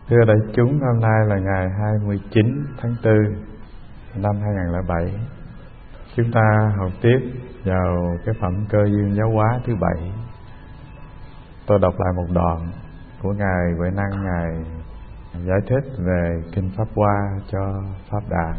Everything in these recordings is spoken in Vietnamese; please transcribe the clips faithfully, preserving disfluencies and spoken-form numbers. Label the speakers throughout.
Speaker 1: Thưa đại chúng, hôm nay là ngày hai mươi chín tháng tư năm hai nghìn không trăm lẻ bảy. Chúng ta học tiếp vào cái phẩm Cơ Duyên Giáo Hóa thứ bảy. Tôi đọc lại một đoạn của Ngài Huệ Năng, Ngài giải thích về Kinh Pháp Hoa cho Pháp Đạt.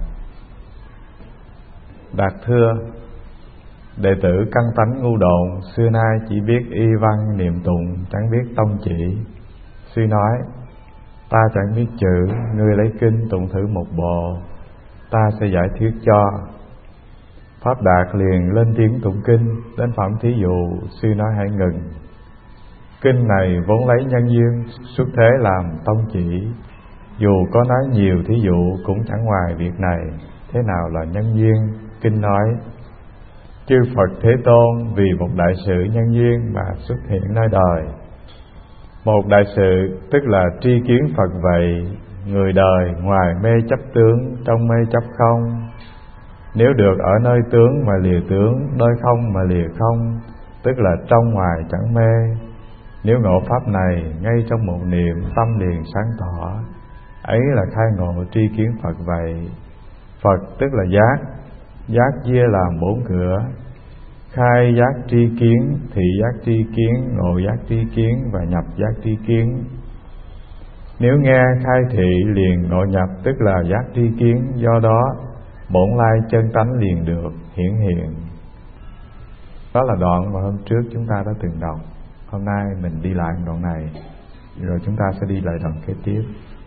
Speaker 1: Đạt thưa: đệ tử căn tánh ngu độn, xưa nay chỉ biết y văn niệm tụng, chẳng biết tông chỉ. Sư nói: ta chẳng biết chữ, ngươi lấy kinh tụng thử một bộ, ta sẽ giải thuyết cho. Pháp Đạt liền lên tiếng tụng kinh. Đến phẩm thí dụ, sư nói hãy ngừng. Kinh này vốn lấy nhân duyên xuất thế làm tông chỉ, dù có nói nhiều thí dụ cũng chẳng ngoài việc này. Thế nào là nhân duyên? Kinh nói: chư Phật Thế Tôn vì một đại sự nhân duyên mà xuất hiện nơi đời. Một đại sự tức là tri kiến Phật vậy. Người đời ngoài mê chấp tướng, trong mê chấp không. Nếu được ở nơi tướng mà lìa tướng, nơi không mà lìa không, tức là trong ngoài chẳng mê. Nếu ngộ pháp này, ngay trong một niệm tâm liền sáng tỏ. Ấy là khai ngộ tri kiến Phật vậy. Phật tức là giác. Giác chia làm bốn cửa: khai giác tri kiến, thị giác tri kiến, ngộ giác tri kiến và nhập giác tri kiến. Nếu nghe khai thị liền ngộ nhập, tức là giác tri kiến. Do đó bổn lai chân tánh liền được hiển hiện. Đó là đoạn mà hôm trước chúng ta đã từng đọc. Hôm nay mình đi lại đoạn này, rồi chúng ta sẽ đi lại đoạn kế tiếp.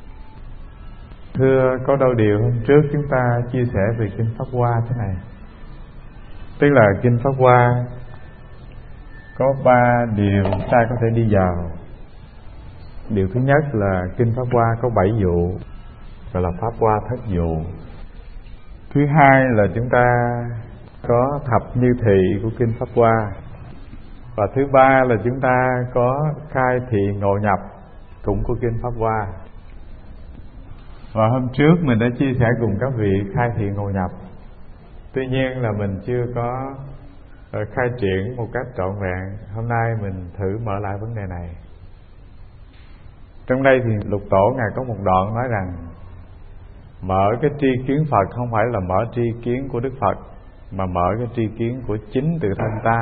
Speaker 1: Thưa, có đôi điều hôm trước chúng ta chia sẻ về Kinh Pháp Hoa thế này. Tức là Kinh Pháp Hoa có ba điều ta có thể đi vào. Điều thứ nhất là Kinh Pháp Hoa có bảy dụ, gọi là Pháp Hoa thất dụ. Thứ hai là chúng ta có thập như thị của Kinh Pháp Hoa. Và thứ ba là chúng ta có khai thị ngộ nhập cũng của Kinh Pháp Hoa. Và hôm trước mình đã chia sẻ cùng các vị khai thị ngộ nhập. Tuy nhiên là mình chưa có khai triển một cách trọn vẹn. Hôm nay mình thử mở lại vấn đề này. Trong đây thì Lục Tổ Ngài có một đoạn nói rằng mở cái tri kiến Phật không phải là mở tri kiến của Đức Phật, mà mở cái tri kiến của chính tự thân ta.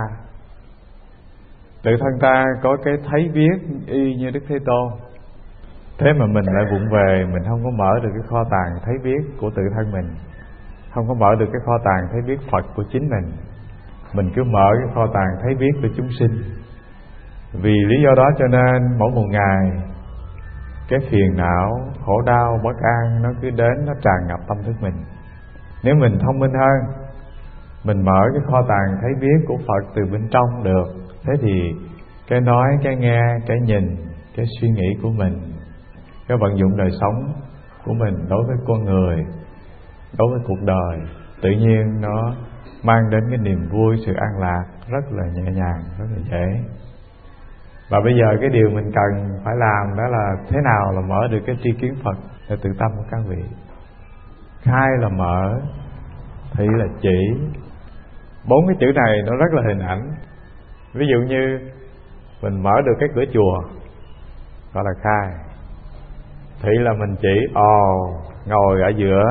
Speaker 1: Tự thân ta có cái thấy biết y như Đức Thế Tôn. Thế mà mình lại vụng về, mình không có mở được cái kho tàng thấy biết của tự thân mình, không có mở được cái kho tàng thấy biết Phật của chính mình. Mình cứ mở cái kho tàng thấy biết của chúng sinh. Vì lý do đó cho nên mỗi một ngày cái phiền não, khổ đau, bất an nó cứ đến, nó tràn ngập tâm thức mình. Nếu mình thông minh hơn, mình mở cái kho tàng thấy biết của Phật từ bên trong được, thế thì cái nói, cái nghe, cái nhìn, cái suy nghĩ của mình, cái vận dụng đời sống của mình đối với con người, đối với cuộc đời, tự nhiên nó mang đến cái niềm vui, sự an lạc rất là nhẹ nhàng, rất là dễ. Và bây giờ cái điều mình cần phải làm đó là thế nào là mở được cái tri kiến Phật để tự tâm của các vị. Khai là mở, thị là chỉ. Bốn cái chữ này nó rất là hình ảnh. Ví dụ như mình mở được cái cửa chùa, gọi là khai. Thị là mình chỉ, ồ, ngồi ở giữa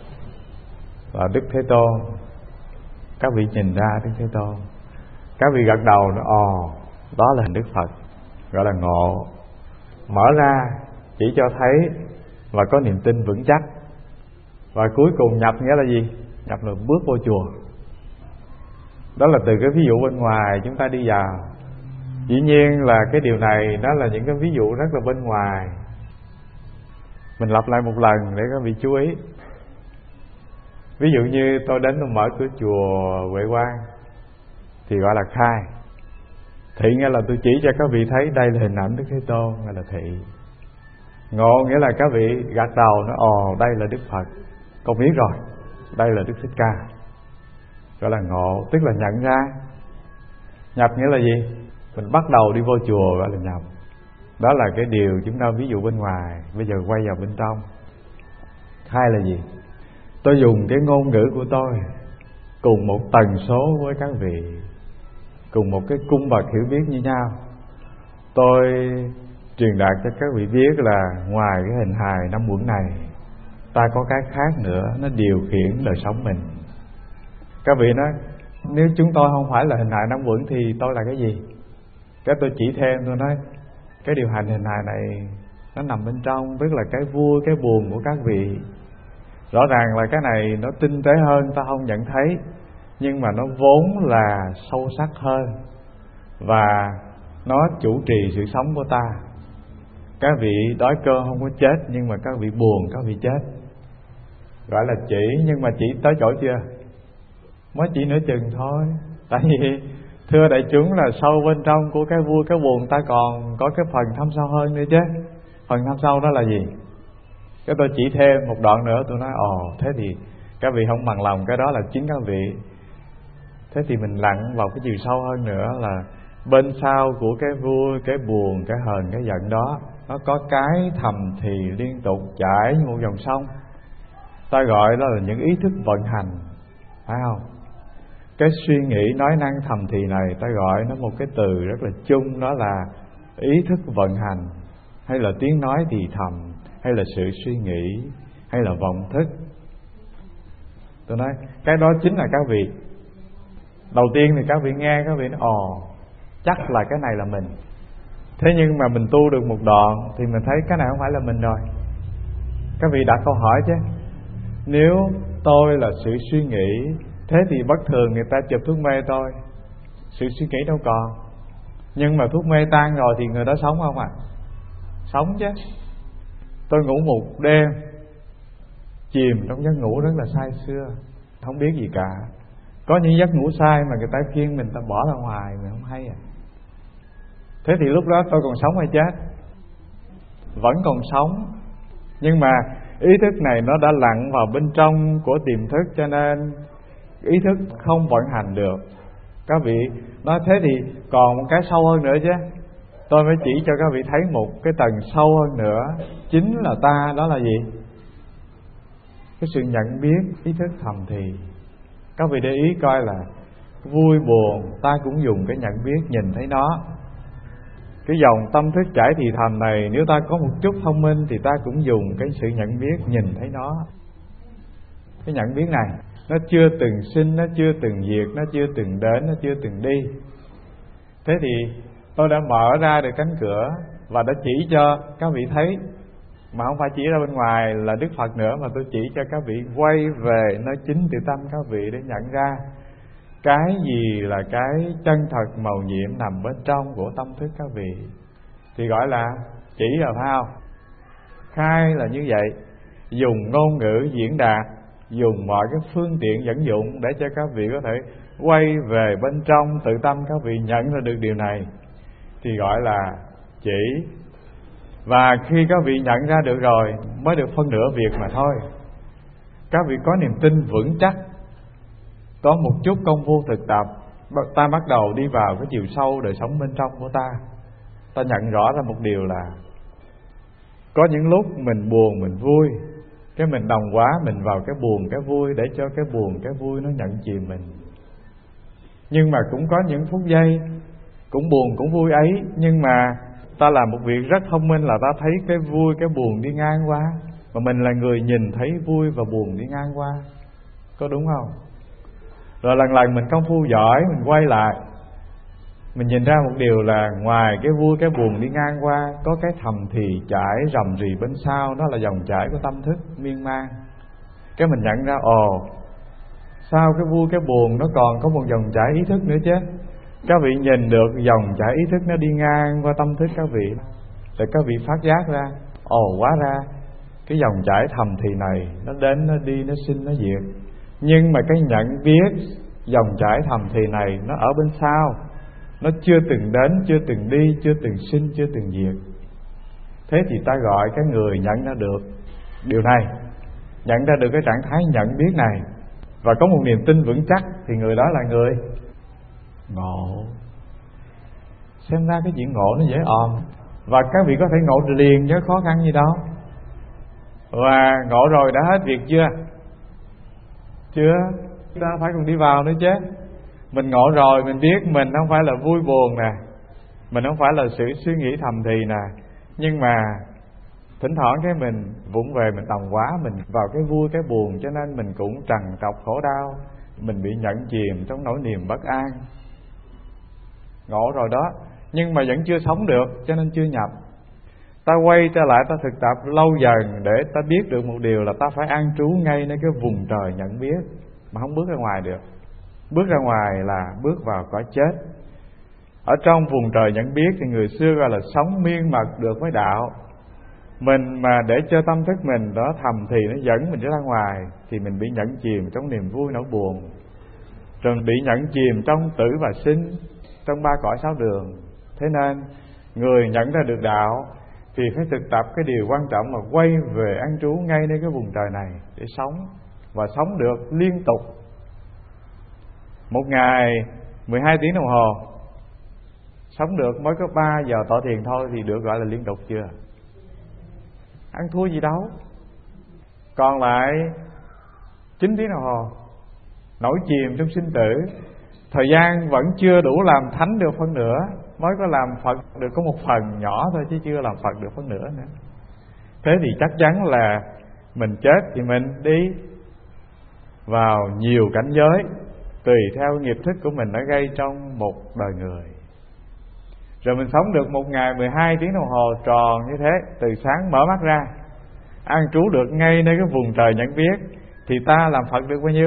Speaker 1: là Đức Thế Tôn. Các vị nhìn ra Đức Thế Tôn. Các vị gật đầu, nó ồ, đó là hình Đức Phật, gọi là ngộ. Mở ra chỉ cho thấy và có niềm tin vững chắc. Và cuối cùng nhập nghĩa là gì? Nhập là bước vô chùa. Đó là từ cái ví dụ bên ngoài chúng ta đi vào. Dĩ nhiên là cái điều này nó là những cái ví dụ rất là bên ngoài. Mình lặp lại một lần để các vị chú ý. Ví dụ như tôi đến tôi mở cửa chùa Huệ Quang thì gọi là khai. Thị nghĩa là tôi chỉ cho các vị thấy đây là hình ảnh Đức Thế Tôn, gọi là thị. Ngộ nghĩa là các vị gật đầu nói ồ, đây là Đức Phật, con biết rồi, đây là Đức Thích Ca, gọi là ngộ, tức là nhận ra. Nhập nghĩa là gì? Mình bắt đầu đi vô chùa, gọi là nhập. Đó là cái điều chúng ta ví dụ bên ngoài. Bây giờ quay vào bên trong. Khai là gì? Tôi dùng cái ngôn ngữ của tôi cùng một tần số với các vị, cùng một cái cung bậc hiểu biết như nhau. Tôi truyền đạt cho các vị biết là ngoài cái hình hài năm uẩn này, ta có cái khác nữa, nó điều khiển đời sống mình. Các vị nói, nếu chúng tôi không phải là hình hài năm uẩn thì tôi là cái gì? Cái tôi chỉ thêm, tôi nói cái điều hành hình hài này nó nằm bên trong, tức là cái vui, cái buồn của các vị. Rõ ràng là cái này nó tinh tế hơn, ta không nhận thấy, nhưng mà nó vốn là sâu sắc hơn, và nó chủ trì sự sống của ta. Các vị đói cơn không có chết, nhưng mà các vị buồn các vị chết. Gọi là chỉ, nhưng mà chỉ tới chỗ chưa? Mới chỉ nửa chừng thôi. Tại vì thưa đại chúng là sâu bên trong của cái vui cái buồn ta còn có cái phần thâm sâu hơn nữa chứ. Phần thâm sâu đó là gì? Cái tôi chỉ thêm một đoạn nữa, tôi nói ồ thế thì các vị không bằng lòng, cái đó là chính các vị. Thế thì mình lặn vào cái chiều sâu hơn nữa là bên sau của cái vui, cái buồn, cái hờn, cái giận đó, nó có cái thầm thì liên tục chảy như một dòng sông. Ta gọi đó là những ý thức vận hành, phải không? Cái suy nghĩ nói năng thầm thì này ta gọi nó một cái từ rất là chung, đó là ý thức vận hành, hay là tiếng nói thì thầm, hay là sự suy nghĩ, hay là vọng thức. Tôi nói cái đó chính là các vị. Đầu tiên thì các vị nghe, các vị nói ồ chắc là cái này là mình. Thế nhưng mà mình tu được một đoạn thì mình thấy cái này không phải là mình rồi. Các vị đặt câu hỏi chứ, nếu tôi là sự suy nghĩ, thế thì bất thường người ta chụp thuốc mê tôi, sự suy nghĩ đâu còn. Nhưng mà thuốc mê tan rồi thì người đó sống không ạ? À? Sống chứ. Tôi ngủ một đêm, chìm trong giấc ngủ rất là say sưa, không biết gì cả. Có những giấc ngủ sai mà người ta khuyên mình ta bỏ ra ngoài, mình không hay à. Thế thì lúc đó tôi còn sống hay chết? Vẫn còn sống. Nhưng mà ý thức này nó đã lặn vào bên trong của tiềm thức, cho nên ý thức không vận hành được. Các vị nói thế thì còn một cái sâu hơn nữa chứ. Tôi phải chỉ cho các vị thấy một cái tầng sâu hơn nữa, chính là ta, đó là gì? Cái sự nhận biết, ý thức thầm thì. Các vị để ý coi là vui buồn ta cũng dùng cái nhận biết nhìn thấy nó. Cái dòng tâm thức chảy thì thầm này, nếu ta có một chút thông minh thì ta cũng dùng cái sự nhận biết nhìn thấy nó. Cái nhận biết này nó chưa từng sinh, nó chưa từng diệt, nó chưa từng đến, nó chưa từng đi. Thế thì tôi đã mở ra được cánh cửa và đã chỉ cho các vị thấy, mà không phải chỉ ra bên ngoài là Đức Phật nữa, mà tôi chỉ cho các vị quay về nơi chính tự tâm các vị để nhận ra cái gì là cái chân thật màu nhiệm nằm bên trong của tâm thức các vị. Thì gọi là chỉ rồi, phải không? Khai là như vậy, dùng ngôn ngữ diễn đạt, dùng mọi cái phương tiện dẫn dụng để cho các vị có thể quay về bên trong tự tâm các vị nhận ra được điều này, thì gọi là chỉ. Và khi các vị nhận ra được rồi mới được phân nửa việc mà thôi. Các vị có niềm tin vững chắc, có một chút công phu thực tập, ta bắt đầu đi vào cái chiều sâu đời sống bên trong của ta. Ta nhận rõ ra một điều là có những lúc mình buồn, mình vui, cái mình đồng hóa mình vào cái buồn, cái vui, để cho cái buồn, cái vui nó nhận chìm mình. Nhưng mà cũng có những phút giây cũng buồn, cũng vui ấy, nhưng mà ta làm một việc rất thông minh là ta thấy cái vui, cái buồn đi ngang qua, mà mình là người nhìn thấy vui và buồn đi ngang qua. Có đúng không? Rồi lần lần mình công phu giỏi, mình quay lại, mình nhìn ra một điều là ngoài cái vui, cái buồn đi ngang qua, có cái thầm thì chảy rầm rì bên sau, đó là dòng chảy của tâm thức miên man. Cái mình nhận ra, ồ, sao cái vui, cái buồn nó còn có một dòng chảy ý thức nữa chứ. Các vị nhìn được dòng chảy ý thức nó đi ngang qua tâm thức các vị, rồi các vị phát giác ra, ồ, hóa ra cái dòng chảy thầm thì này nó đến, nó đi, nó sinh, nó diệt. Nhưng mà cái nhận biết dòng chảy thầm thì này nó ở bên sau, nó chưa từng đến, chưa từng đi, chưa từng sinh, chưa từng diệt. Thế thì ta gọi cái người nhận ra được điều này, nhận ra được cái trạng thái nhận biết này, và có một niềm tin vững chắc, thì người đó là người ngộ. Xem ra cái chuyện ngộ nó dễ òm, và các vị có thể ngộ liền chứ khó khăn gì đâu. Và ngộ rồi đã hết việc chưa? Chưa, ta phải còn đi vào nữa chứ. Mình ngộ rồi, mình biết mình không phải là vui buồn nè, mình không phải là sự suy nghĩ thầm thì nè, Nhưng mà thỉnh thoảng cái mình vụng về, mình tòng quá, mình vào cái vui cái buồn, cho nên mình cũng trằn trọc khổ đau, mình bị nhận chìm trong nỗi niềm bất an. Ngộ rồi đó, nhưng mà vẫn chưa sống được, cho nên chưa nhập. Ta quay trở lại, ta thực tập lâu dần để ta biết được một điều là ta phải an trú ngay nơi cái vùng trời nhận biết, mà không bước ra ngoài được. Bước ra ngoài là bước vào cõi chết. Ở trong vùng trời nhận biết thì người xưa gọi là sống miên mật được với đạo. Mình mà để cho tâm thức mình đó thầm thì nó dẫn mình ra ngoài, thì mình bị nhẫn chìm trong niềm vui nỗi buồn, rồi bị nhẫn chìm trong tử và sinh, trong ba cõi sáu đường. Thế nên người nhận ra được đạo thì phải thực tập cái điều quan trọng là quay về an trú ngay nơi cái vùng trời này để sống, và sống được liên tục. Một ngày mười hai tiếng đồng hồ sống được mới có ba giờ tọa thiền thôi thì được gọi là liên tục chưa? Ăn thua gì đâu. Còn lại chín tiếng đồng hồ nổi chìm trong sinh tử, thời gian vẫn chưa đủ làm thánh được phân nửa, mới có làm Phật được có một phần nhỏ thôi, chứ chưa làm Phật được phân nửa nữa. Thế thì chắc chắn là mình chết thì mình đi vào nhiều cảnh giới, tùy theo nghiệp thức của mình đã gây trong một đời người. Rồi mình sống được một ngày mười hai tiếng đồng hồ tròn như thế, từ sáng mở mắt ra an trú được ngay nơi cái vùng trời nhận biết, thì ta làm Phật được bao nhiêu?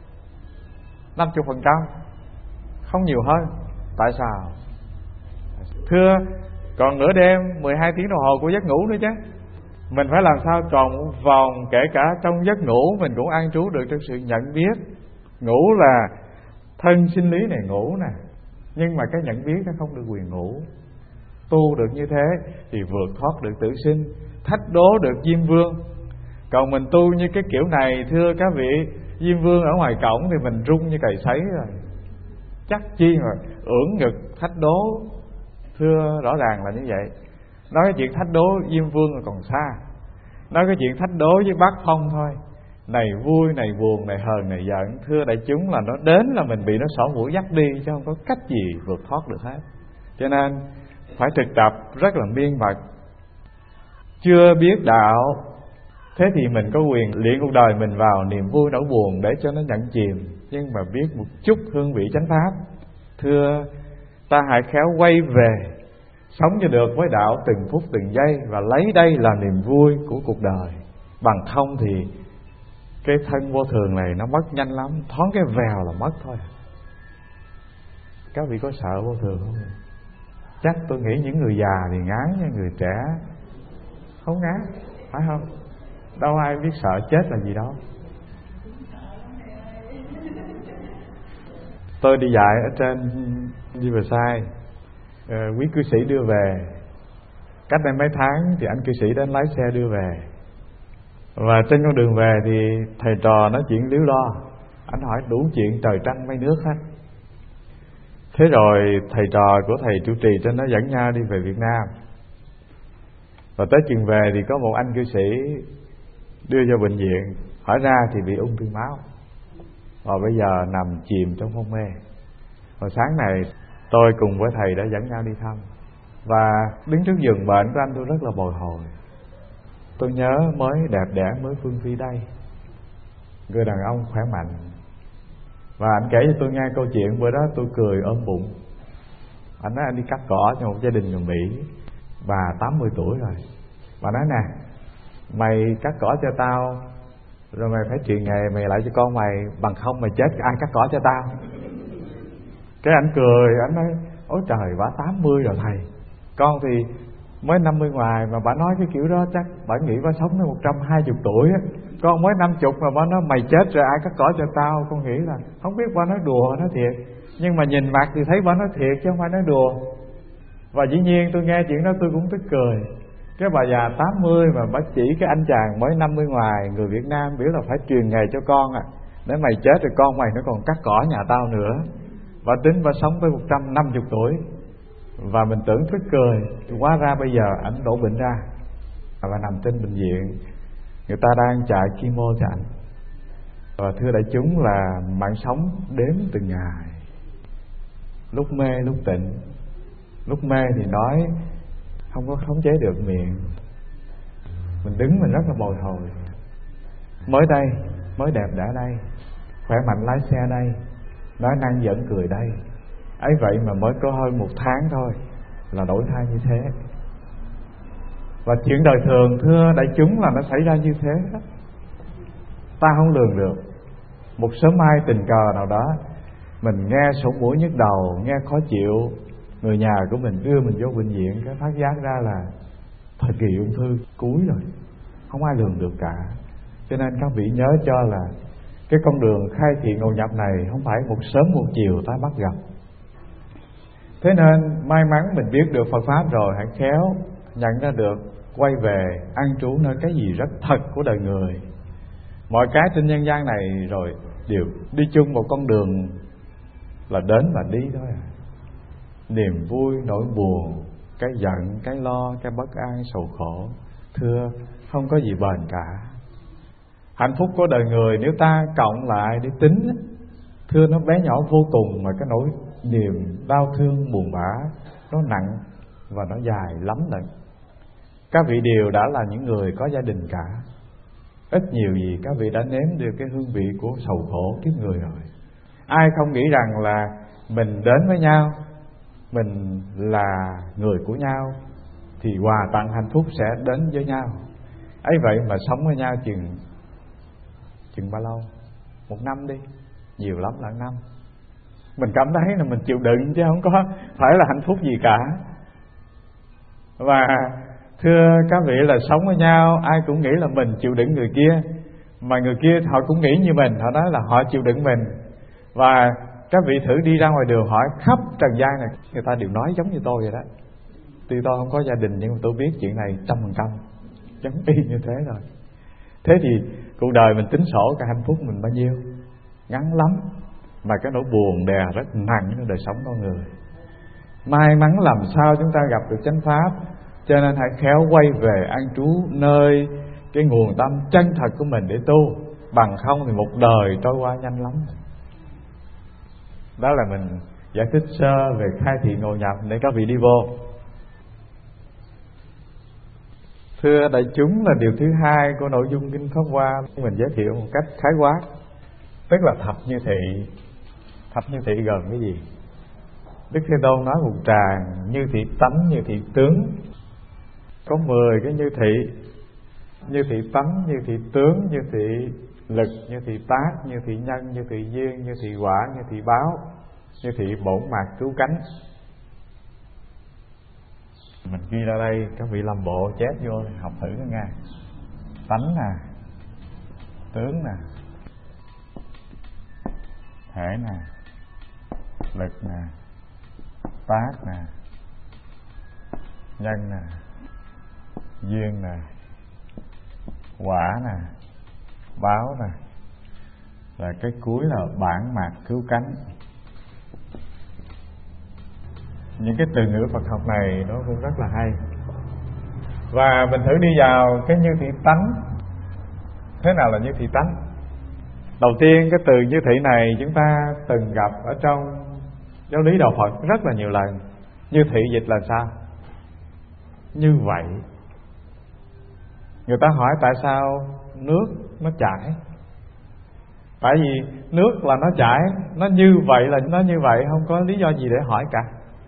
Speaker 1: năm mươi phần trăm, không nhiều hơn. Tại sao? Thưa, còn nửa đêm mười hai tiếng đồng hồ của giấc ngủ nữa chứ. Mình phải làm sao tròn một vòng, kể cả trong giấc ngủ mình cũng an trú được trong sự nhận biết. Ngủ là thân sinh lý này ngủ nè, nhưng mà cái nhận biết nó không được quyền ngủ. Tu được như thế thì vượt thoát được tử sinh, thách đố được Diêm Vương. Còn mình tu như cái kiểu này, thưa các vị, Diêm Vương ở ngoài cổng thì mình rung như cày sấy rồi, chắc chi mà ưỡn ngực thách đố. Thưa, rõ ràng là như vậy. Nói cái chuyện thách đố Diêm Vương là còn xa, nói cái chuyện thách đố với Bác Phong thôi. Này vui, này buồn, này hờn, này giận, thưa đại chúng, là nó đến là mình bị nó xỏ mũi dắt đi, chứ không có cách gì vượt thoát được hết. Cho nên phải thực tập rất là miên mật. Chưa biết đạo, thế thì mình có quyền luyện cuộc đời mình vào niềm vui nỗi buồn để cho nó nhận chìm. Nhưng mà biết một chút hương vị chánh pháp, thưa, ta hãy khéo quay về sống cho được với đạo từng phút từng giây, và lấy đây là niềm vui của cuộc đời. Bằng không thì cái thân vô thường này nó mất nhanh lắm, thoáng cái vèo là mất thôi. Các vị có sợ vô thường không? Chắc tôi nghĩ những người già thì ngán, nhưng người trẻ không ngán, phải không? Đâu ai biết sợ chết là gì đâu. Tôi đi dạy ở trên Riverside, ờ, quý cư sĩ đưa về. Cách đây mấy tháng thì anh cư sĩ đến lái xe đưa về, và trên con đường về thì thầy trò nói chuyện líu lo. Anh hỏi đủ chuyện trời trăng mây nước hết. Thế rồi thầy trò của thầy trụ trì trên nó dẫn nhau đi về Việt Nam. Và tới chừng về thì có một anh cư sĩ đưa vô bệnh viện, hỏi ra thì bị ung thư máu, và bây giờ nằm chìm trong hôn mê. Hồi sáng này tôi cùng với thầy đã dẫn nhau đi thăm, và đứng trước giường bệnh của anh tôi rất là bồi hồi. Tôi nhớ mới đẹp đẽ mới phương phi đây, người đàn ông khỏe mạnh. Và anh kể cho tôi nghe câu chuyện bữa đó tôi cười ôm bụng. Anh nói anh đi cắt cỏ cho một gia đình người Mỹ, bà tám mươi tuổi rồi. Bà nói nè, mày cắt cỏ cho tao, rồi mày phải truyền nghề mày lại cho con mày, bằng không mày chết ai cắt cỏ cho tao. Cái anh cười, anh nói ôi trời, bà tám mươi rồi thầy, con thì mới năm mươi ngoài mà bà nói cái kiểu đó chắc bà nghĩ bà sống đến một trăm hai mươi tuổi á. Con mới năm chục mà bà nói mày chết rồi ai cắt cỏ cho tao. Con nghĩ là không biết bà nói đùa nói thiệt, nhưng mà nhìn mặt thì thấy bà nói thiệt chứ không phải nói đùa. Và dĩ nhiên tôi nghe chuyện đó tôi cũng tức cười. Cái bà già tám mươi mà bác chỉ cái anh chàng mới năm mươi ngoài, người Việt Nam, biểu là phải truyền nghề cho con à, để mày chết rồi con mày nó còn cắt cỏ nhà tao nữa. Bà tính bà sống tới một trăm năm mươi tuổi. Và mình tưởng tức cười, hóa ra bây giờ ảnh đổ bệnh ra và nằm trên bệnh viện, người ta đang chạy chemo cho ảnh. Và thưa đại chúng là mạng sống đếm từng ngày, lúc mê lúc tỉnh. Lúc mê thì nói không có khống chế được miệng. Mình đứng mình rất là bồi hồi. Mới đây, mới đẹp đã đây, khỏe mạnh lái xe đây, nói năng giỡn cười đây. Ấy vậy mà mới có hơn một tháng thôi là đổi thay như thế. Và chuyện đời thường thưa đại chúng là nó xảy ra như thế đó. Ta không lường được. Một sớm mai tình cờ nào đó, mình nghe sổ mũi nhức đầu, nghe khó chịu, người nhà của mình đưa mình vô bệnh viện, cái phát giác ra là thời kỳ ung thư cuối rồi. Không ai lường được cả. Cho nên các vị nhớ cho là cái con đường khai thiện ngộ nhập này không phải một sớm một chiều ta bắt gặp. Thế nên may mắn mình biết được Phật Pháp rồi, hãy khéo nhận ra được, quay về an trú nơi cái gì rất thật của đời người. Mọi cái trên nhân gian này rồi đều đi chung một con đường là đến và đi thôi à. Niềm vui, nỗi buồn, cái giận, cái lo, cái bất an, sầu khổ, thưa không có gì bền cả. Hạnh phúc của đời người nếu ta cộng lại để tính, thưa nó bé nhỏ vô cùng, mà cái nỗi niềm đau thương buồn bã nó nặng và nó dài lắm lận. Các vị đều đã là những người có gia đình cả. Ít nhiều gì các vị đã nếm được cái hương vị của sầu khổ kiếp người rồi. Ai không nghĩ rằng là mình đến với nhau, mình là người của nhau, thì quà tặng hạnh phúc sẽ đến với nhau. Ấy vậy mà sống với nhau chừng Chừng bao lâu? Một năm đi, nhiều lắm là năm. Mình cảm thấy là mình chịu đựng chứ không có phải là hạnh phúc gì cả. Và thưa các vị là sống với nhau, ai cũng nghĩ là mình chịu đựng người kia, mà người kia họ cũng nghĩ như mình, họ nói là họ chịu đựng mình. Và các vị thử đi ra ngoài đường hỏi khắp trần gian này, người ta đều nói giống như tôi vậy đó. Tuy tôi không có gia đình nhưng mà tôi biết chuyện này trăm phần trăm, giống y như thế rồi. Thế thì cuộc đời mình tính sổ cái hạnh phúc mình bao nhiêu? Ngắn lắm. Mà cái nỗi buồn đè rất nặng trong đời sống con người. May mắn làm sao chúng ta gặp được chánh pháp. Cho nên hãy khéo quay về an trú nơi cái nguồn tâm chân thật của mình để tu. Bằng không thì một đời trôi qua nhanh lắm. Đó là mình giải thích sơ về khai thiện ngộ nhập để các vị đi vô. Thưa đại chúng, là điều thứ hai của nội dung kinh Pháp Hoa mình giới thiệu một cách khái quát, tức là thập như thị. Thập như thị gồm cái gì? Đức Thế Tôn nói một tràng: như thị tánh, như thị tướng. Có mười cái như thị: như thị tánh, như thị tướng, như thị lực, như thị tác, như thị nhân, như thị duyên, như thị quả, như thị báo, như thị bổn mạc cứu cánh. Mình ghi ra đây, các vị làm bộ chép vô học thử đó nha. Tánh nè, tướng nè, thể nè, lực nè, tác nè, nhân nè, duyên nè, quả nè, báo nè, và cái cuối là bản mạc cứu cánh. Những cái từ ngữ Phật học này nó cũng rất là hay. Và mình thử đi vào cái như thị tánh. Thế nào là như thị tánh? Đầu tiên cái từ như thị này chúng ta từng gặp ở trong giáo lý đạo Phật rất là nhiều lần. Như thị dịch là sao? Như vậy. Người ta hỏi tại sao nước nó chảy. Tại vì nước là nó chảy, nó như vậy là nó như vậy, không có lý do gì để hỏi cả.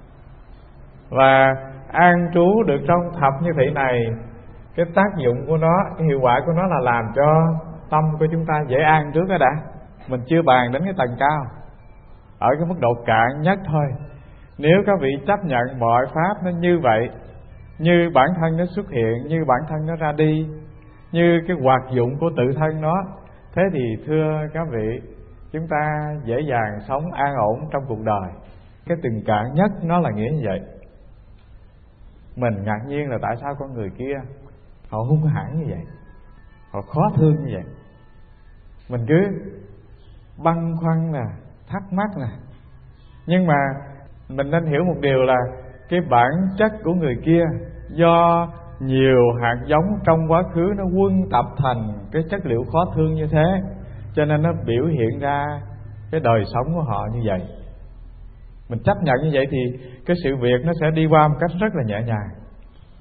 Speaker 1: Và an trú được trong thập như thị này, cái tác dụng của nó, cái hiệu quả của nó là làm cho tâm của chúng ta dễ an trước đó đã. Mình chưa bàn đến cái tầng cao, ở cái mức độ cạn nhất thôi. Nếu các vị chấp nhận mọi pháp nó như vậy, như bản thân nó xuất hiện, như bản thân nó ra đi, như cái hoạt dụng của tự thân nó, thế thì thưa các vị, chúng ta dễ dàng sống an ổn trong cuộc đời. Cái từng cạn nhất nó là nghĩa như vậy. Mình ngạc nhiên là tại sao con người kia họ hung hãn như vậy, họ khó thương như vậy. Mình cứ băn khoăn nè, thắc mắc nè. Nhưng mà mình nên hiểu một điều là cái bản chất của người kia do nhiều hạt giống trong quá khứ nó quân tập thành cái chất liệu khó thương như thế, cho nên nó biểu hiện ra cái đời sống của họ như vậy. Mình chấp nhận như vậy thì cái sự việc nó sẽ đi qua một cách rất là nhẹ nhàng.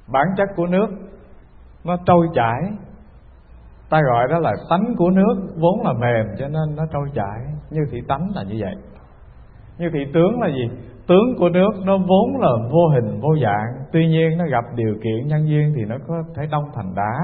Speaker 1: Bản chất của nước nó trôi chảy, ta gọi đó là tánh của nước, vốn là mềm cho nên nó trôi chảy. Như thị tánh là như vậy. Như thị tướng là gì? Tướng của nước nó vốn là vô hình vô dạng, tuy nhiên nó gặp điều kiện nhân duyên thì nó có thể đông thành đá,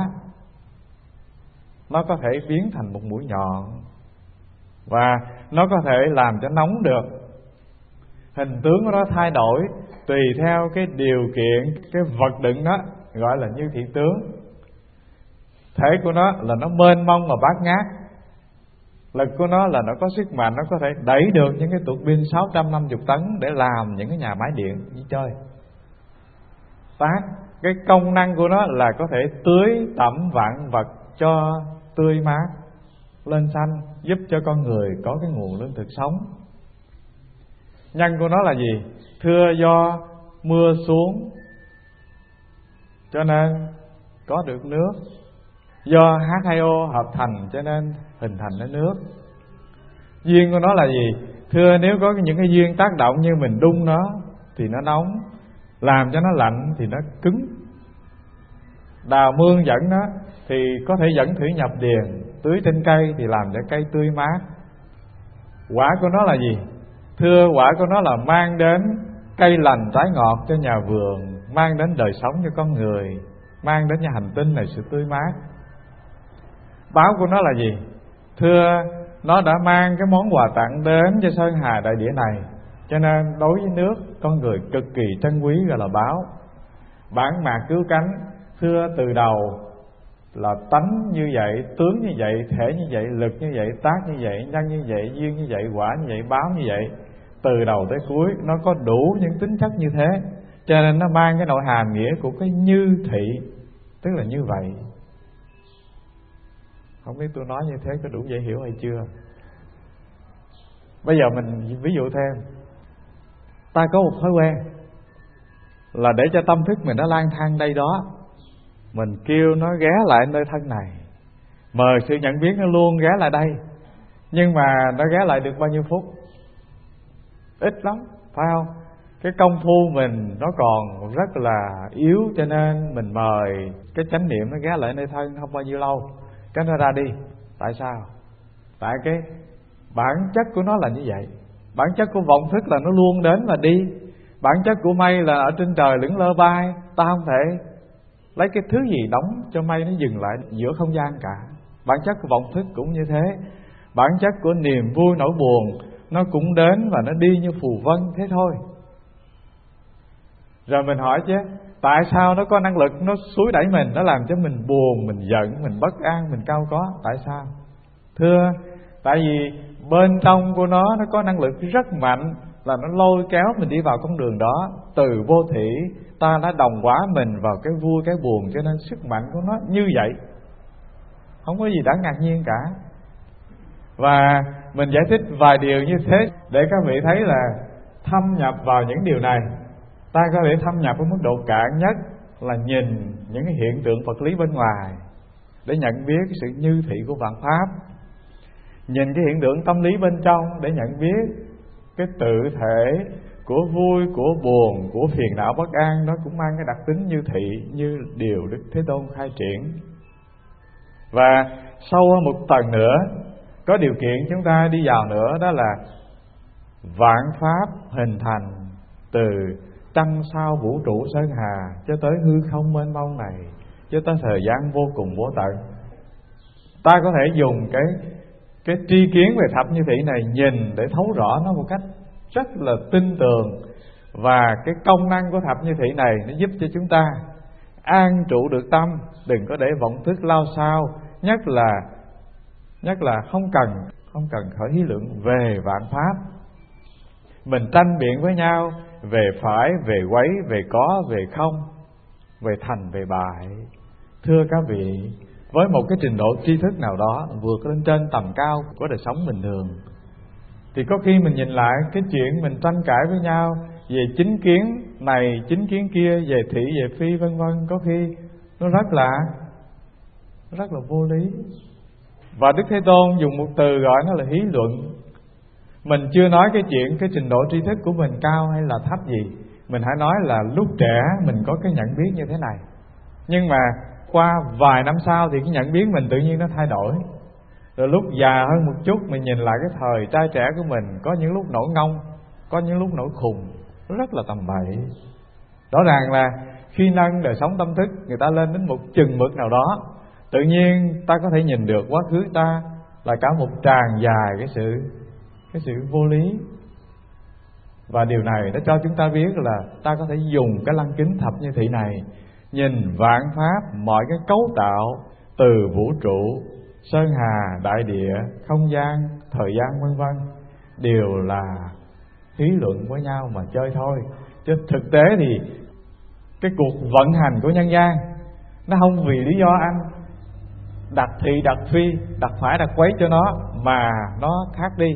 Speaker 1: nó có thể biến thành một mũi nhọn, và nó có thể làm cho nóng được. Hình tướng của nó thay đổi tùy theo cái điều kiện, cái vật đựng đó gọi là như thị tướng. Thể của nó là nó mênh mông và bát ngát, lực của nó là nó có sức mạnh, nó có thể đẩy được những cái tuột pin sáu trăm năm mươi tấn để làm những cái nhà máy điện như chơi. Tác, cái công năng của nó là có thể tưới tẩm vạn vật cho tươi mát, lên xanh, giúp cho con người có cái nguồn lương thực sống. Nhân của nó là gì? Thưa do mưa xuống cho nên có được nước, do H hai O hợp thành cho nên hình thành ra nước. Duyên của nó là gì? Thưa nếu có những cái duyên tác động như mình đun nó thì nó nóng, làm cho nó lạnh thì nó cứng. Đào mương dẫn nó thì có thể dẫn thủy nhập điền, tưới trên cây thì làm cho cây tươi mát. Quả của nó là gì? Thưa quả của nó là mang đến cây lành trái ngọt cho nhà vườn, mang đến đời sống cho con người, mang đến cho hành tinh này sự tươi mát. Báo của nó là gì? Thưa nó đã mang cái món quà tặng đến cho sơn hà đại địa này, cho nên đối với nước con người cực kỳ trân quý, gọi là báo. Bản mạc cứu cánh, thưa từ đầu là tánh như vậy, tướng như vậy, thể như vậy, lực như vậy, tác như vậy, nhân như vậy, duyên như vậy, quả như vậy, báo như vậy. Từ đầu tới cuối nó có đủ những tính chất như thế, cho nên nó mang cái nội hàm nghĩa của cái như thị, tức là như vậy. Không biết tôi nói như thế có đủ dễ hiểu hay chưa? Bây giờ mình ví dụ thêm. Ta có một thói quen là để cho tâm thức mình nó lang thang đây đó, mình kêu nó ghé lại nơi thân này, mời sự nhận biết nó luôn ghé lại đây. Nhưng mà nó ghé lại được bao nhiêu phút? Ít lắm, phải không? Cái công phu mình nó còn rất là yếu, cho nên mình mời cái chánh niệm nó ghé lại nơi thân không bao nhiêu lâu, cái nó ra đi. Tại sao? Tại cái bản chất của nó là như vậy. Bản chất của vọng thức là nó luôn đến và đi. Bản chất của mây là ở trên trời lững lơ bay. Ta không thể lấy cái thứ gì đóng cho mây nó dừng lại giữa không gian cả. Bản chất của vọng thức cũng như thế. Bản chất của niềm vui nỗi buồn nó cũng đến và nó đi như phù vân, thế thôi. Rồi mình hỏi chứ, tại sao nó có năng lực nó xúi đẩy mình, nó làm cho mình buồn, mình giận, mình bất an, mình cao có? Tại sao? Thưa, tại vì bên trong của nó nó có năng lực rất mạnh, là nó lôi kéo mình đi vào con đường đó. Từ vô thủy ta đã đồng hóa mình vào cái vui cái buồn, cho nên sức mạnh của nó như vậy, không có gì đáng ngạc nhiên cả. Và mình giải thích vài điều như thế để các vị thấy là thâm nhập vào những điều này, ta có thể thâm nhập ở mức độ cạn nhất là nhìn những cái hiện tượng vật lý bên ngoài để nhận biết cái sự như thị của vạn pháp, nhìn cái hiện tượng tâm lý bên trong để nhận biết cái tự thể của vui, của buồn, của phiền não bất an. Nó cũng mang cái đặc tính như thị, như điều Đức Thế Tôn khai triển. Và sâu hơn một tầng nữa, có điều kiện chúng ta đi vào nữa, đó là vạn pháp hình thành từ trăng sao vũ trụ sơn hà cho tới hư không mênh mông này, cho tới thời gian vô cùng vô tận. Ta có thể dùng cái cái tri kiến về thập như thị này nhìn để thấu rõ nó một cách rất là tinh tường. Và cái công năng của thập như thị này nó giúp cho chúng ta an trụ được tâm, đừng có để vọng thức lao sao, nhất là nhất là không cần không cần khởi hí lượng về vạn pháp. Mình tranh biện với nhau về phải, về quấy, về có, về không, về thành, về bại. Thưa các vị, với một cái trình độ tri thức nào đó vượt lên trên tầm cao của đời sống bình thường, thì có khi mình nhìn lại cái chuyện mình tranh cãi với nhau về chính kiến này, chính kiến kia, về thị, về phi, vân vân, có khi nó rất là rất là vô lý. Và Đức Thế Tôn dùng một từ gọi nó là hí luận. Mình chưa nói cái chuyện cái trình độ tri thức của mình cao hay là thấp gì, mình hãy nói là lúc trẻ mình có cái nhận biết như thế này. Nhưng mà qua vài năm sau thì cái nhận biết mình tự nhiên nó thay đổi. Rồi lúc già hơn một chút mình nhìn lại cái thời trai trẻ của mình, có những lúc nổi ngông, có những lúc nổi khùng, nó rất là tầm bậy. Rõ ràng là khi nâng đời sống tâm thức người ta lên đến một chừng mực nào đó, tự nhiên ta có thể nhìn được quá khứ ta là cả một tràng dài cái sự cái sự vô lý. Và điều này nó cho chúng ta biết là ta có thể dùng cái lăng kính thập như thị này nhìn vạn pháp, mọi cái cấu tạo từ vũ trụ, sơn hà, đại địa, không gian, thời gian vân vân đều là lý luận với nhau mà chơi thôi. Chứ thực tế thì cái cuộc vận hành của nhân gian nó không vì lý do anh đặt thị đặt phi, đặt phải đặt quấy cho nó mà nó khác đi.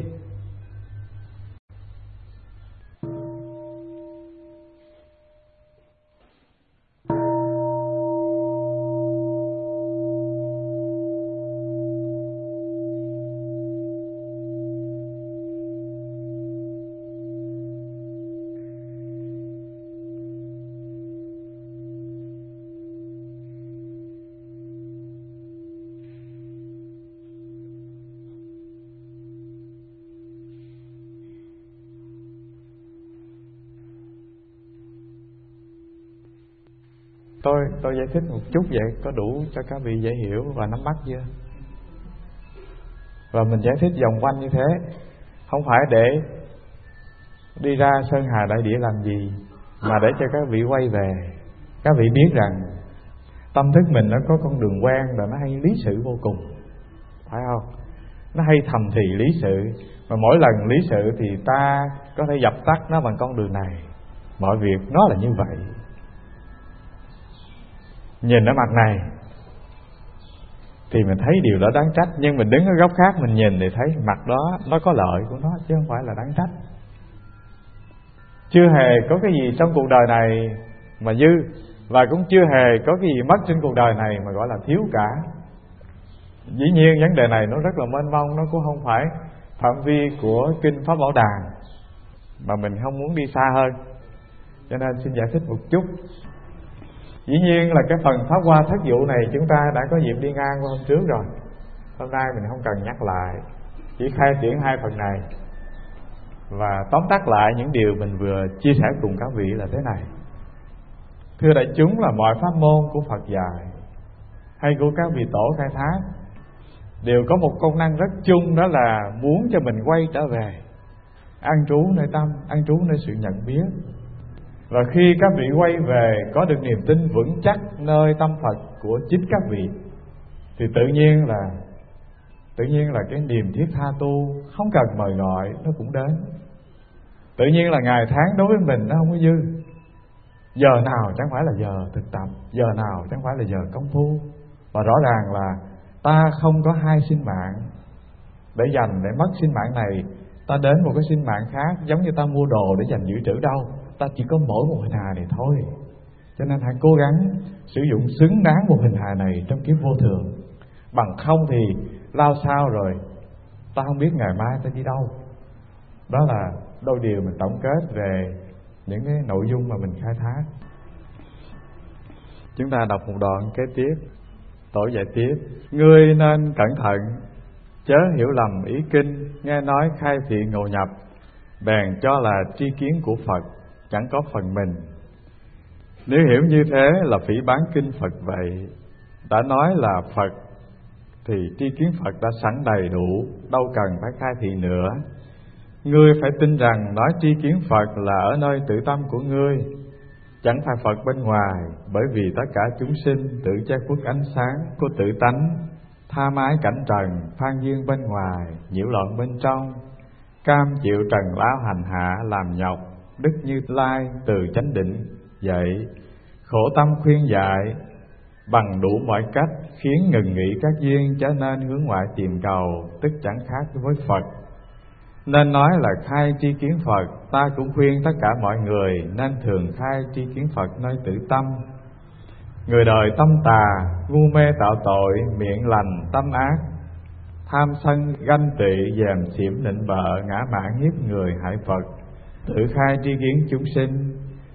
Speaker 1: Tôi tôi giải thích một chút vậy có đủ cho các vị dễ hiểu và nắm bắt chưa? Và mình giải thích vòng quanh như thế, không phải để đi ra sơn hà đại địa làm gì, mà để cho các vị quay về, các vị biết rằng tâm thức mình nó có con đường quen và nó hay lý sự vô cùng, phải không? Nó hay thầm thì lý sự, mà mỗi lần lý sự thì ta có thể dập tắt nó bằng con đường này. Mọi việc nó là như vậy. Nhìn ở mặt này thì mình thấy điều đó đáng trách, nhưng mình đứng ở góc khác mình nhìn thì thấy mặt đó nó có lợi của nó chứ không phải là đáng trách. Chưa hề có cái gì trong cuộc đời này mà dư, và cũng chưa hề có cái gì mất trên cuộc đời này mà gọi là thiếu cả. Dĩ nhiên vấn đề này nó rất là mênh mông, nó cũng không phải phạm vi của Kinh Pháp Bảo Đàn, mà mình không muốn đi xa hơn, cho nên xin giải thích một chút. Dĩ nhiên là cái phần Pháp Hoa Thất Dụ này chúng ta đã có dịp đi ngang qua hôm trước rồi. Hôm nay mình không cần nhắc lại, chỉ khai triển hai phần này và tóm tắt lại những điều mình vừa chia sẻ cùng các vị là thế này. Thưa đại chúng, là mọi pháp môn của Phật dạy hay của các vị tổ khai thác đều có một công năng rất chung, đó là muốn cho mình quay trở về an trú nơi tâm, an trú nơi sự nhận biết. Và khi các vị quay về có được niềm tin vững chắc nơi tâm Phật của chính các vị thì tự nhiên là tự nhiên là cái niềm thiết tha tu không cần mời gọi nó cũng đến. Tự nhiên là ngày tháng đối với mình nó không có dư. Giờ nào chẳng phải là giờ thực tập, giờ nào chẳng phải là giờ công phu. Và rõ ràng là ta không có hai sinh mạng để dành để mất sinh mạng này, ta đến một cái sinh mạng khác, giống như ta mua đồ để dành dự trữ đâu. Ta chỉ có mỗi một hình hài này thôi. Cho nên hãy cố gắng sử dụng xứng đáng một hình hài này trong kiếp vô thường. Bằng không thì lao sao rồi ta không biết ngày mai ta đi đâu. Đó là đôi điều mình tổng kết về những cái nội dung mà mình khai thác. Chúng ta đọc một đoạn kế tiếp. Tổ dạy tiếp: ngươi nên cẩn thận, chớ hiểu lầm ý kinh, nghe nói khai thị ngộ nhập, bèn cho là tri kiến của Phật, chẳng có phần mình. Nếu hiểu như thế là phỉ báng kinh Phật vậy. Đã nói là Phật thì tri kiến Phật đã sẵn đầy đủ, đâu cần phải khai thị nữa. Ngươi phải tin rằng nói tri kiến Phật là ở nơi tự tâm của ngươi, chẳng phải Phật bên ngoài. Bởi vì tất cả chúng sinh tự che khuất ánh sáng của tự tánh, tha mái cảnh trần, phan duyên bên ngoài, nhiễu loạn bên trong, cam chịu trần lao hành hạ làm nhọc. Đức Như Lai từ chánh định dạy, khổ tâm khuyên dạy bằng đủ mọi cách, khiến ngừng nghĩ các duyên, trở nên hướng ngoại tìm cầu, tức chẳng khác với Phật. Nên nói là khai tri kiến Phật. Ta cũng khuyên tất cả mọi người nên thường khai tri kiến Phật nơi tự tâm. Người đời tâm tà, ngu mê tạo tội, miệng lành tâm ác, tham sân ganh tị, dèm xỉm nịnh bợ, ngã mạn hiếp người hại Phật, tự khai tri kiến chúng sinh,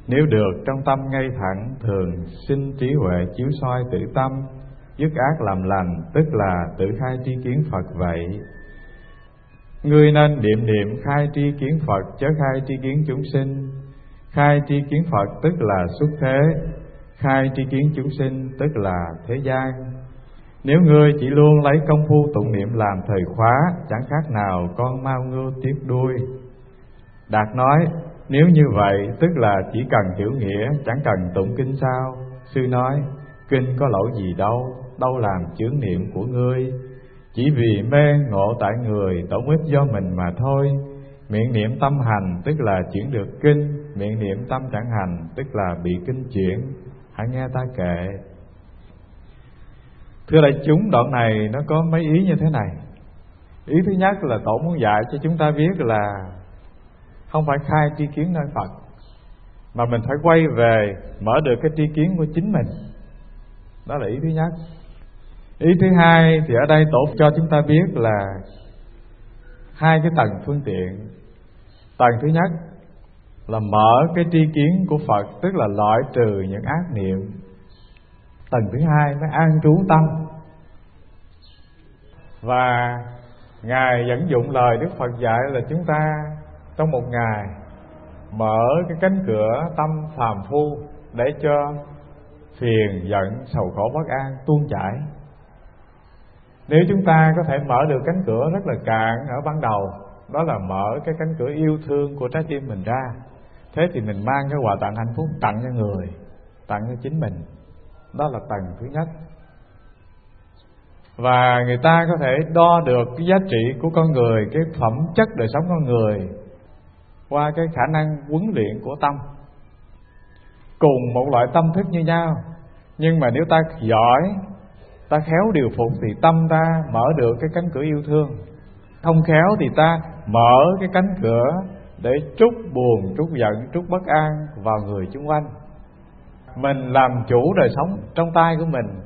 Speaker 1: Nếu được trong tâm ngay thẳng, thường sinh trí huệ chiếu soi tự tâm, dứt ác làm lành, tức là tự khai tri kiến Phật vậy. Ngươi nên niệm niệm khai tri kiến Phật, chớ khai tri kiến chúng sinh. Khai tri kiến Phật tức là xuất thế, khai tri kiến chúng sinh tức là thế gian. Nếu ngươi chỉ luôn lấy công phu tụng niệm làm thời khóa, chẳng khác nào con mao ngưu tiếc đuôi. Đạt nói, nếu như vậy tức là chỉ cần hiểu nghĩa, chẳng cần tụng kinh sao? Sư nói, kinh có lỗi gì đâu, đâu làm chướng niệm của ngươi. Chỉ vì mê ngộ tại người, tổn ích do mình mà thôi. Miệng niệm tâm hành tức là chuyển được kinh, miệng niệm tâm chẳng hành tức là bị kinh chuyển. Hãy nghe ta kệ. Thưa đại chúng, đoạn này nó có mấy ý như thế này. Ý thứ nhất là Tổ muốn dạy cho chúng ta biết là không phải khai tri kiến nơi Phật, mà mình phải quay về mở được cái tri kiến của chính mình. Đó là ý thứ nhất. Ý thứ hai thì ở đây Tổ cho chúng ta biết là hai cái tầng phương tiện. Tầng thứ nhất là mở cái tri kiến của Phật, tức là loại trừ những ác niệm. Tầng thứ hai mới an trú tâm. Và Ngài dẫn dụng lời Đức Phật dạy là chúng ta trong một ngày mở cái cánh cửa tâm phàm phu để cho phiền, giận, sầu khổ, bất an tuôn chảy. Nếu chúng ta có thể mở được cánh cửa rất là cạn ở ban đầu, đó là mở cái cánh cửa yêu thương của trái tim mình ra, thế thì mình mang cái quà tặng hạnh phúc tặng cho người, tặng cho chính mình. Đó là tầng thứ nhất. Và người ta có thể đo được cái giá trị của con người, cái phẩm chất đời sống con người qua cái khả năng huấn luyện của tâm. Cùng một loại tâm thức như nhau, nhưng mà nếu ta giỏi, ta khéo điều phục thì tâm ta mở được cái cánh cửa yêu thương. Không khéo thì ta mở cái cánh cửa để trút buồn, trút giận, trút bất an vào người xung quanh. Mình làm chủ đời sống trong tay của mình,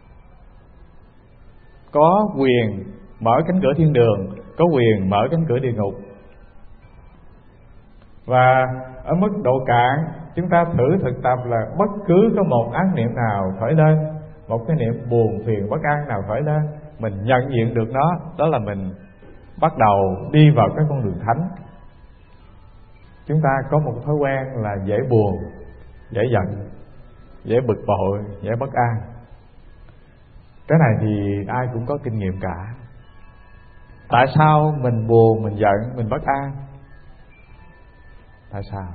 Speaker 1: có quyền mở cánh cửa thiên đường, có quyền mở cánh cửa địa ngục. Và ở mức độ cạn, chúng ta thử thực tập là bất cứ có một ác niệm nào khởi lên, một cái niệm buồn phiền bất an nào khởi lên, mình nhận diện được nó, đó là mình bắt đầu đi vào cái con đường thánh. Chúng ta có một thói quen là dễ buồn, dễ giận, dễ bực bội, dễ bất an. Cái này thì ai cũng có kinh nghiệm cả. Tại sao mình buồn, mình giận, mình bất an? Tại sao?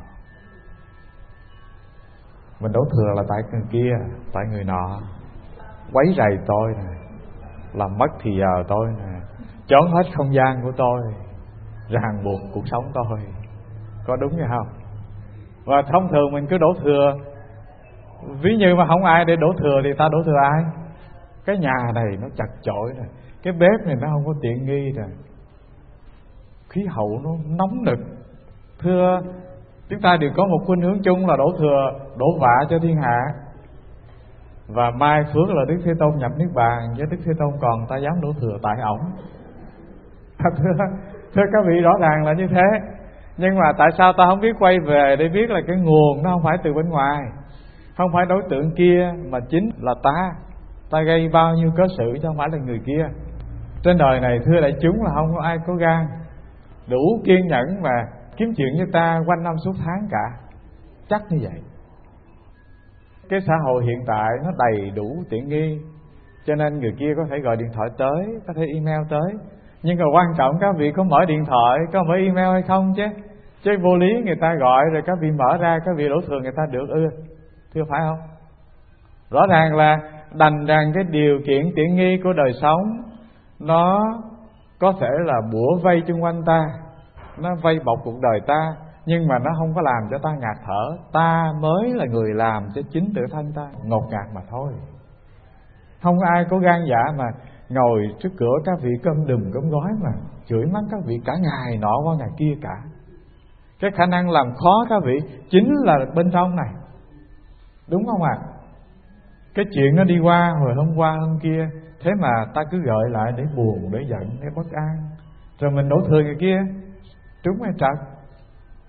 Speaker 1: Mình đổ thừa là tại người kia, tại người nọ quấy rầy tôi nè, làm mất thì giờ tôi nè, trốn hết không gian của tôi, ràng buộc cuộc sống tôi. Có đúng hay không? Và thông thường mình cứ đổ thừa. Ví như mà không ai để đổ thừa thì ta đổ thừa ai? Cái nhà này nó chật chội nè, cái bếp này nó không có tiện nghi nè, khí hậu nó nóng nực. Thưa, chúng ta đều có một khuynh hướng chung là đổ thừa, đổ vạ cho thiên hạ. Và mai phước là Đức Thế Tôn nhập Niết Bàn, với Đức Thế Tôn còn ta dám đổ thừa tại ổng. Thưa, thưa các vị, rõ ràng là như thế. Nhưng mà tại sao ta không biết quay về để biết là cái nguồn nó không phải từ bên ngoài, không phải đối tượng kia, mà chính là ta. Ta gây bao nhiêu cớ sự chứ không phải là người kia. Trên đời này thưa đại chúng là không có ai có gan đủ kiên nhẫn mà kiếm chuyện với ta quanh năm suốt tháng cả. Chắc như vậy. Cái xã hội hiện tại nó đầy đủ tiện nghi, cho nên người kia có thể gọi điện thoại tới, có thể email tới. Nhưng mà quan trọng các vị có mở điện thoại, có mở email hay không chứ. Chứ vô lý người ta gọi rồi các vị mở ra, các vị đổ thừa người ta được ư? Thưa phải không? Rõ ràng là đành rằng cái điều kiện tiện nghi của đời sống nó có thể là bủa vây chung quanh ta, nó vây bọc cuộc đời ta, nhưng mà nó không có làm cho ta ngạt thở. Ta mới là người làm cho chính tự thân ta ngột ngạt mà thôi. Không có ai có gan dạ mà ngồi trước cửa các vị cơm đùm cơm gói mà chửi mắng các vị cả ngày nọ qua ngày kia cả. Cái khả năng làm khó các vị chính là bên trong này, đúng không ạ? À? Cái chuyện nó đi qua hồi hôm qua hôm kia, thế mà ta cứ gợi lại để buồn, để giận, để bất an, rồi mình đổ thừa người kia. Trúng hay trật?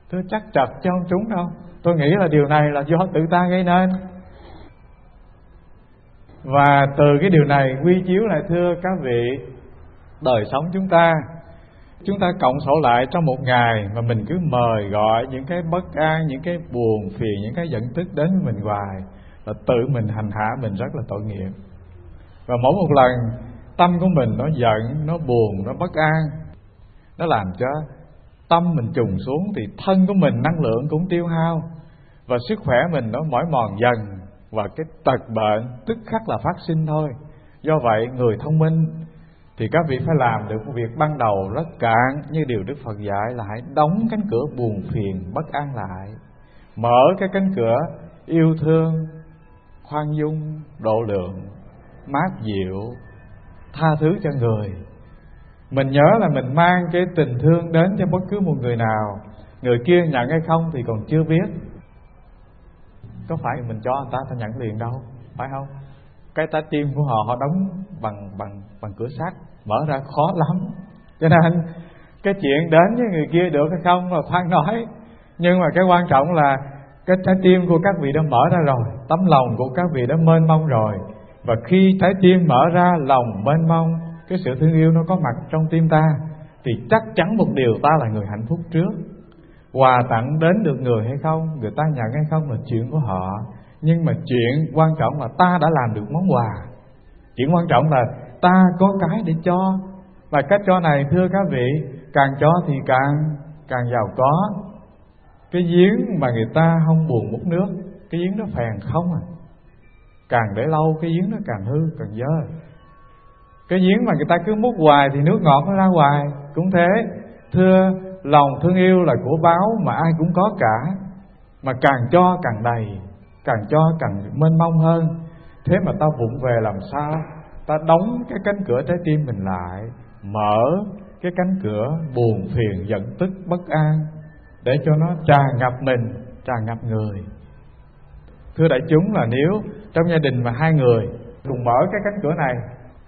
Speaker 1: Thưa chắc chật chứ không trúng đâu. Tôi nghĩ là điều này là do tự ta gây nên. Và từ cái điều này quy chiếu lại, thưa các vị, đời sống chúng ta, chúng ta cộng sổ lại trong một ngày mà mình cứ mời gọi những cái bất an, những cái buồn phiền, những cái giận tức đến với mình hoài, là tự mình hành hạ mình rất là tội nghiệp. Và mỗi một lần tâm của mình nó giận, nó buồn, nó bất an, nó làm cho tâm mình trùng xuống, thì thân của mình năng lượng cũng tiêu hao, và sức khỏe mình nó mỏi mòn dần, và cái tật bệnh tức khắc là phát sinh thôi. Do vậy người thông minh thì các vị phải làm được một việc ban đầu rất cạn, như điều Đức Phật dạy là hãy đóng cánh cửa buồn phiền bất an lại, mở cái cánh cửa yêu thương, khoan dung, độ lượng, mát dịu, tha thứ cho người. Mình nhớ là mình mang cái tình thương đến cho bất cứ một người nào, người kia nhận hay không thì còn chưa biết. Có phải mình cho người ta ta nhận liền đâu, phải không? Cái trái tim của họ họ đóng bằng bằng bằng cửa sắt, mở ra khó lắm. Cho nên cái chuyện đến với người kia được hay không là khoan nói, nhưng mà cái quan trọng là cái trái tim của các vị đã mở ra rồi, tấm lòng của các vị đã mênh mông rồi. Và khi trái tim mở ra, lòng mênh mông, cái sự thương yêu nó có mặt trong tim ta, thì chắc chắn một điều, ta là người hạnh phúc trước. Quà tặng đến được người hay không, người ta nhận hay không là chuyện của họ, nhưng mà chuyện quan trọng là ta đã làm được món quà. Chuyện quan trọng là ta có cái để cho. Và cách cho này, thưa các vị, càng cho thì càng càng giàu có. Cái giếng mà người ta không buồn múc nước, cái giếng nó phèn không à. Càng để lâu cái giếng nó càng hư, càng dơ. Cái giếng mà người ta cứ múc hoài thì nước ngọt nó ra hoài. Cũng thế, thưa, lòng thương yêu là của báu mà ai cũng có cả, mà càng cho càng đầy, càng cho càng mênh mông hơn. Thế mà ta vụng về làm sao ta đóng cái cánh cửa trái tim mình lại, mở cái cánh cửa buồn phiền, giận tức, bất an, để cho nó tràn ngập mình, tràn ngập người. Thưa đại chúng, là nếu trong gia đình mà hai người cùng mở cái cánh cửa này,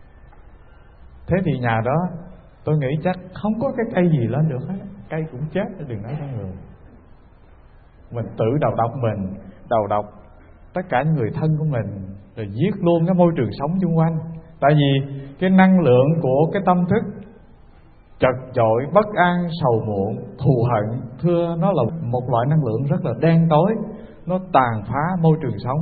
Speaker 1: thế thì nhà đó tôi nghĩ chắc không có cái cây gì lên được hết. Cây cũng chết, đừng nói con người. Mình tự đầu độc mình, đầu độc tất cả những người thân của mình, rồi giết luôn cái môi trường sống xung quanh. Tại vì cái năng lượng của cái tâm thức chật chội, bất an, sầu muộn, thù hận, thưa, nó là một loại năng lượng rất là đen tối, nó tàn phá môi trường sống.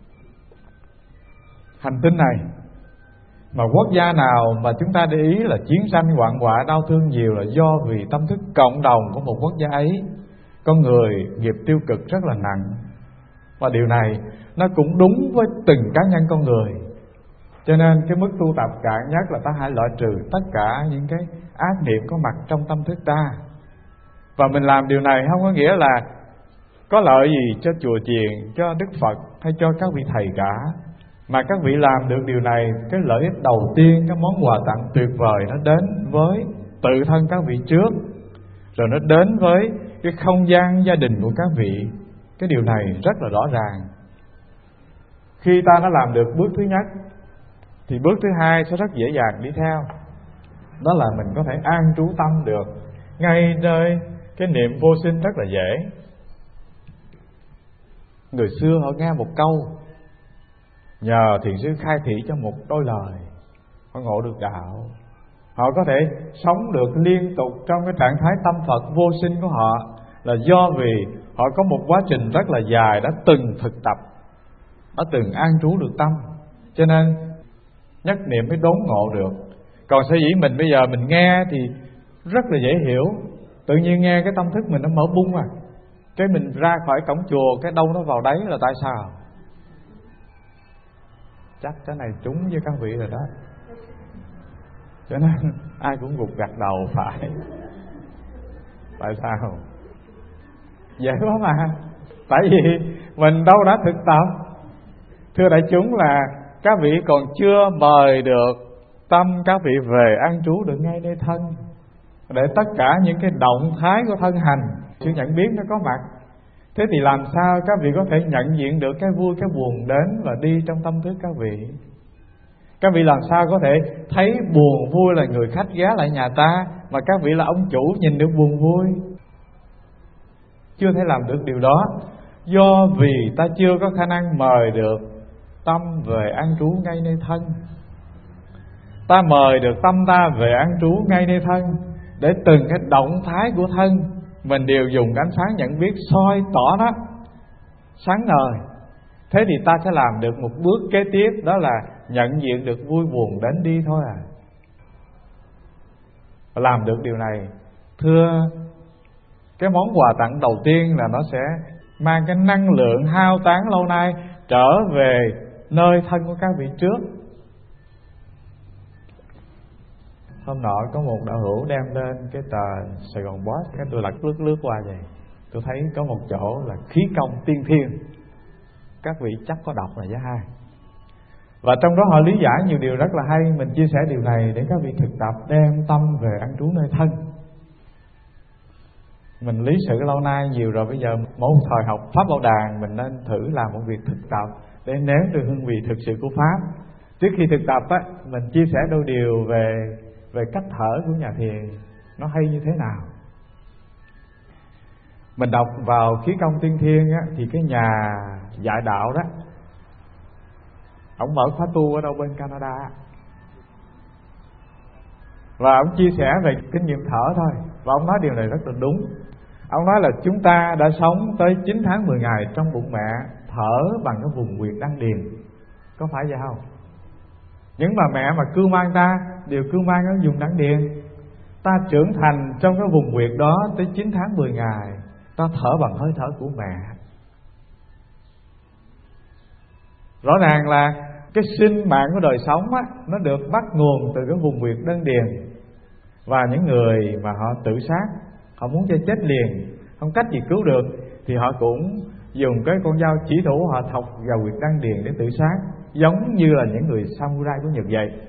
Speaker 1: Hành tinh này mà quốc gia nào mà chúng ta để ý là chiến tranh, hoạn họa, đau thương nhiều, là do vì tâm thức cộng đồng của một quốc gia ấy, con người nghiệp tiêu cực rất là nặng. Và điều này nó cũng đúng với từng cá nhân con người. Cho nên cái mức tu tập cạn nhất là ta hãy loại trừ tất cả những cái ác niệm có mặt trong tâm thức ta. Và mình làm điều này không có nghĩa là có lợi gì cho chùa chiền, cho Đức Phật hay cho các vị thầy cả, mà các vị làm được điều này, cái lợi ích đầu tiên, cái món quà tặng tuyệt vời nó đến với tự thân các vị trước, rồi nó đến với cái không gian gia đình của các vị. Cái điều này rất là rõ ràng. Khi ta đã làm được bước thứ nhất thì bước thứ hai sẽ rất dễ dàng đi theo. Đó là mình có thể an trú tâm được ngay nơi cái niệm vô sinh rất là dễ. Người xưa họ nghe một câu, nhờ thiền sư khai thị cho một đôi lời, họ ngộ được đạo. Họ có thể sống được liên tục trong cái trạng thái tâm Phật vô sinh của họ, là do vì họ có một quá trình rất là dài đã từng thực tập, đã từng an trú được tâm, cho nên nhất niệm mới đốn ngộ được. Còn sở dĩ mình bây giờ mình nghe thì rất là dễ hiểu, tự nhiên nghe cái tâm thức mình nó mở bung à, cái mình ra khỏi cổng chùa, cái đâu nó vào đấy là tại sao? Chắc cái này trúng với các vị rồi đó. Cho nên ai cũng gục gặt đầu phải. Tại sao? Dễ quá mà. Tại vì mình đâu đã thực tập. Thưa đại chúng, là các vị còn chưa mời được tâm các vị về an trú được ngay nơi thân, để tất cả những cái động thái của thân hành, sự nhận biết nó có mặt. Thế thì làm sao các vị có thể nhận diện được cái vui cái buồn đến và đi trong tâm thức các vị? Các vị làm sao có thể thấy buồn vui là người khách ghé lại nhà ta, mà các vị là ông chủ nhìn được buồn vui? chưa thể làm được điều đó, do vì ta chưa có khả năng mời được tâm về an trú ngay nơi thân. Ta mời được tâm ta về an trú ngay nơi thân, để từng cái động thái của thân mình đều dùng ánh sáng nhận biết soi tỏ nó sáng ngời. Thế thì ta sẽ làm được một bước kế tiếp, đó là nhận diện được vui buồn đến đi thôi à. Làm được điều này, thưa, cái món quà tặng đầu tiên là nó sẽ mang cái năng lượng hao tán lâu nay trở về nơi thân của các vị trước. Hôm nọ có một đạo hữu đem lên cái tờ Sài Gòn Post, cái tôi lật lướt lướt qua vậy, tôi thấy có một chỗ là khí công tiên thiên. Các vị chắc có đọc rồi chứ hai. Và trong đó họ lý giải nhiều điều rất là hay. Mình chia sẻ điều này để các vị thực tập đem tâm về an trú nơi thân. Mình lý sự lâu nay nhiều rồi, bây giờ mỗi một thời học Pháp Bảo Đàn mình nên thử làm một việc thực tập để nếm được hương vị thực sự của Pháp. Trước khi thực tập á, mình chia sẻ đôi điều về về cách thở của nhà thiền nó hay như thế nào. Mình đọc vào khí công tiên thiên á, thì cái nhà dạy đạo đó, ông mở khóa tu ở đâu bên Canada, và ông chia sẻ về kinh nghiệm thở thôi. Và ông nói điều này rất là đúng. Ông nói là chúng ta đã sống tới chín tháng mười ngày trong bụng mẹ, thở bằng cái vùng huyệt đan điền. Có phải vậy không? Những bà mẹ mà cưu mang ta đều cưu mang ở vùng đan điền. Ta trưởng thành trong cái vùng huyệt đó tới chín tháng mười ngày, ta thở bằng hơi thở của mẹ. Rõ ràng là cái sinh mạng của đời sống á, nó được bắt nguồn từ cái vùng huyệt đan điền. Và những người mà họ tự sát, họ muốn cho chết liền, không cách gì cứu được, thì họ cũng dùng cái con dao chỉ thủ, họ thọc vào huyệt đan điền để tự sát, giống như là những người samurai của Nhật vậy.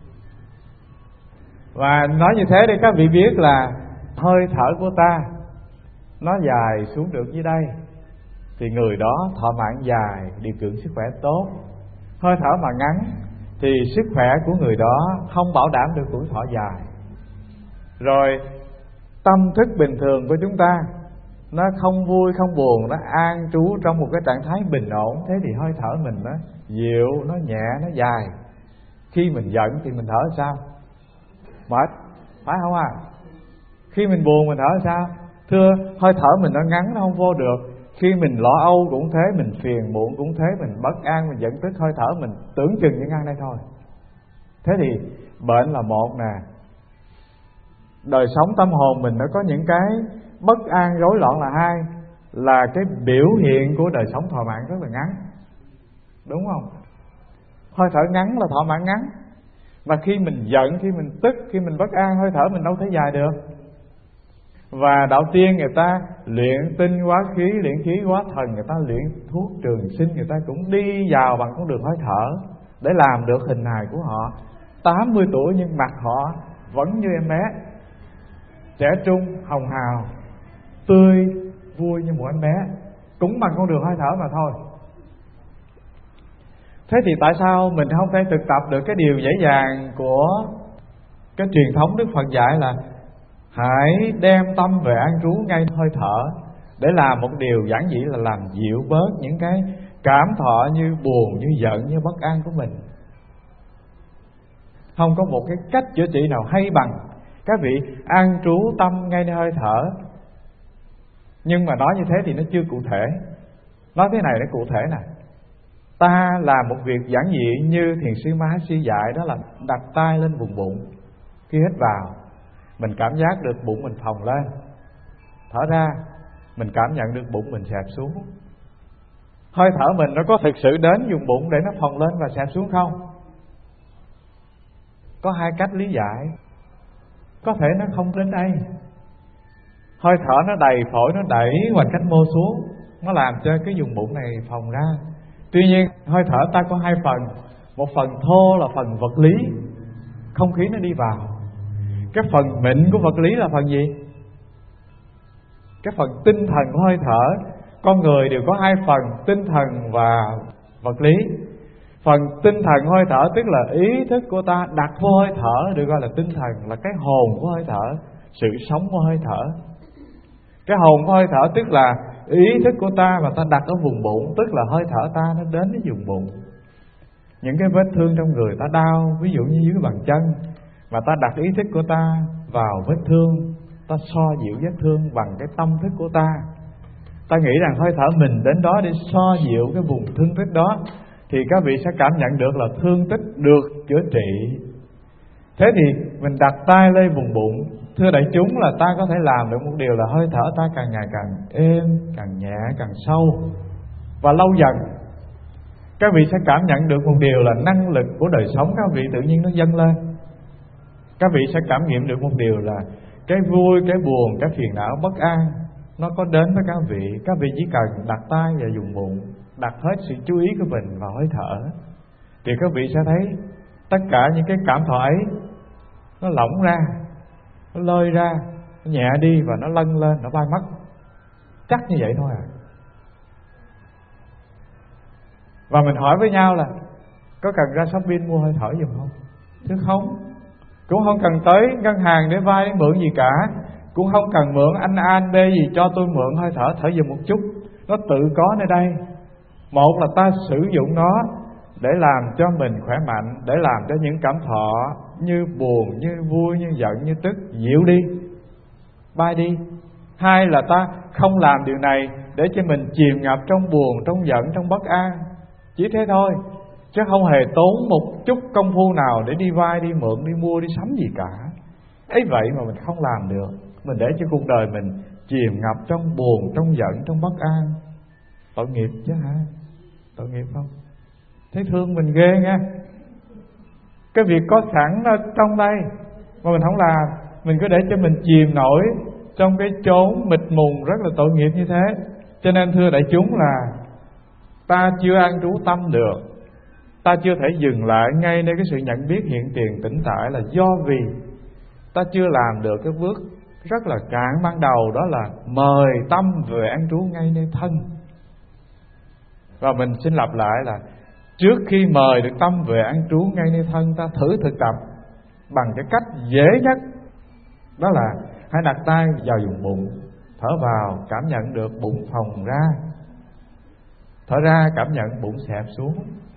Speaker 1: Và nói như thế để các vị biết là hơi thở của ta nó dài xuống được dưới đây, thì người đó thọ mạng dài, điều kiện sức khỏe tốt. Hơi thở mà ngắn thì sức khỏe của người đó không bảo đảm được tuổi thọ dài. Rồi tâm thức bình thường của chúng ta nó không vui không buồn, nó an trú trong một cái trạng thái bình ổn. Thế thì hơi thở mình nó dịu, nó nhẹ, nó dài. Khi mình giận thì mình thở sao? Mệt, phải không à? Khi mình buồn mình thở sao? Thưa, hơi thở mình nó ngắn, nó không vô được. Khi mình lo âu cũng thế, mình phiền muộn cũng thế, mình bất an, mình giận tức, hơi thở mình tưởng chừng những ăn đây thôi. Thế thì bệnh là một nè, đời sống tâm hồn mình nó có những cái bất an rối loạn là hai, là cái biểu hiện của đời sống thọ mạng rất là ngắn, đúng không? Hơi thở ngắn là thọ mạng ngắn. Và khi mình giận, khi mình tức, khi mình bất an, hơi thở mình đâu thể dài được. Và đạo tiên người ta luyện tinh hóa khí, luyện khí hóa thần, người ta luyện thuốc trường sinh, người ta cũng đi vào bằng con đường hơi thở để làm được hình hài của họ. Tám mươi tuổi nhưng mặt họ vẫn như em bé, trẻ trung, hồng hào, tươi, vui như một em bé, cũng bằng con đường hơi thở mà thôi. Thế thì tại sao mình không thể thực tập được cái điều dễ dàng của cái truyền thống Đức Phật dạy là hãy đem tâm về an trú ngay hơi thở, để làm một điều giản dị là làm dịu bớt những cái cảm thọ như buồn, như giận, như bất an của mình. Không có một cái cách chữa trị nào hay bằng các vị an trú tâm ngay nơi hơi thở. Nhưng mà nói như thế thì nó chưa cụ thể. Nói thế này để cụ thể nè. Ta làm một việc giản dị như thiền sư Mahasi dạy, đó là đặt tay lên vùng bụng. Khi hít vào, mình cảm giác được bụng mình phồng lên. Thở ra, mình cảm nhận được bụng mình xẹp xuống. Hơi thở mình nó có thực sự đến vùng bụng để nó phồng lên và xẹp xuống không? Có hai cách lý giải. Có thể nó không đến đây. Hơi thở nó đầy phổi, nó đẩy hoành cách mô xuống, nó làm cho cái vùng bụng này phồng ra. Tuy nhiên hơi thở ta có hai phần. Một phần thô là phần vật lý, không khí nó đi vào. Cái phần mịn của vật lý là phần gì? Cái phần tinh thần của hơi thở. Con người đều có hai phần, tinh thần và vật lý. Phần tinh thần của hơi thở tức là ý thức của ta đặt vô hơi thở, được gọi là tinh thần, là cái hồn của hơi thở, sự sống của hơi thở. Cái hồn của hơi thở tức là ý thức của ta mà ta đặt ở vùng bụng, tức là hơi thở ta nó đến cái vùng bụng. Những cái vết thương trong người ta đau, ví dụ như dưới cái bàn chân, mà ta đặt ý thức của ta vào vết thương, ta xoa dịu vết thương bằng cái tâm thức của ta. Ta nghĩ rằng hơi thở mình đến đó để xoa dịu cái vùng thương tích đó, thì các vị sẽ cảm nhận được là thương tích được chữa trị. Thế thì mình đặt tay lên vùng bụng. Thưa đại chúng, là ta có thể làm được một điều là hơi thở ta càng ngày càng êm, càng nhẹ, càng sâu. Và lâu dần các vị sẽ cảm nhận được một điều là năng lực của đời sống các vị tự nhiên nó dâng lên. Các vị sẽ cảm nghiệm được một điều là cái vui, cái buồn, cái phiền não, bất an nó có đến với các vị. Các vị chỉ cần đặt tay vào vùng bụng, đặt hết sự chú ý của mình vào hơi thở, thì các vị sẽ thấy tất cả những cái cảm thọ ấy nó lỏng ra, nó lơi ra, nó nhẹ đi và nó lân lên, nó bay mất. Chắc như vậy thôi à. Và mình hỏi với nhau là có cần ra shopping mua hơi thở giùm không? Chứ không. Cũng không cần tới ngân hàng để vay để mượn gì cả. Cũng không cần mượn anh A anh B gì cho tôi mượn hơi thở, thở giùm một chút. Nó tự có nơi đây. Một là ta sử dụng nó để làm cho mình khỏe mạnh, để làm cho những cảm thọ như buồn, như vui, như giận, như tức dịu đi, bay đi. Hai là ta không làm điều này để cho mình chìm ngập trong buồn, trong giận, trong bất an. Chỉ thế thôi, chứ không hề tốn một chút công phu nào để đi vay, đi mượn, đi mua, đi sắm gì cả. Ấy vậy mà mình không làm được. Mình để cho cuộc đời mình chìm ngập trong buồn, trong giận, trong bất an. Tội nghiệp chứ hả? Tội nghiệp không? Thấy thương mình ghê nha. Cái việc có sẵn ở trong đây mà mình không làm, mình cứ để cho mình chìm nổi trong cái chốn mịt mùng rất là tội nghiệp như thế. Cho nên thưa đại chúng là ta chưa an trú tâm được, ta chưa thể dừng lại ngay nơi cái sự nhận biết hiện tiền tĩnh tại, là do vì ta chưa làm được cái bước rất là cạn ban đầu, đó là mời tâm về an trú ngay nơi thân. Và mình xin lặp lại là trước khi mời được tâm về an trú ngay nơi thân, ta thử thực tập bằng cái cách dễ nhất, đó là hãy đặt tay vào vùng bụng, thở vào cảm nhận được bụng phồng ra, thở ra cảm nhận bụng xẹp xuống.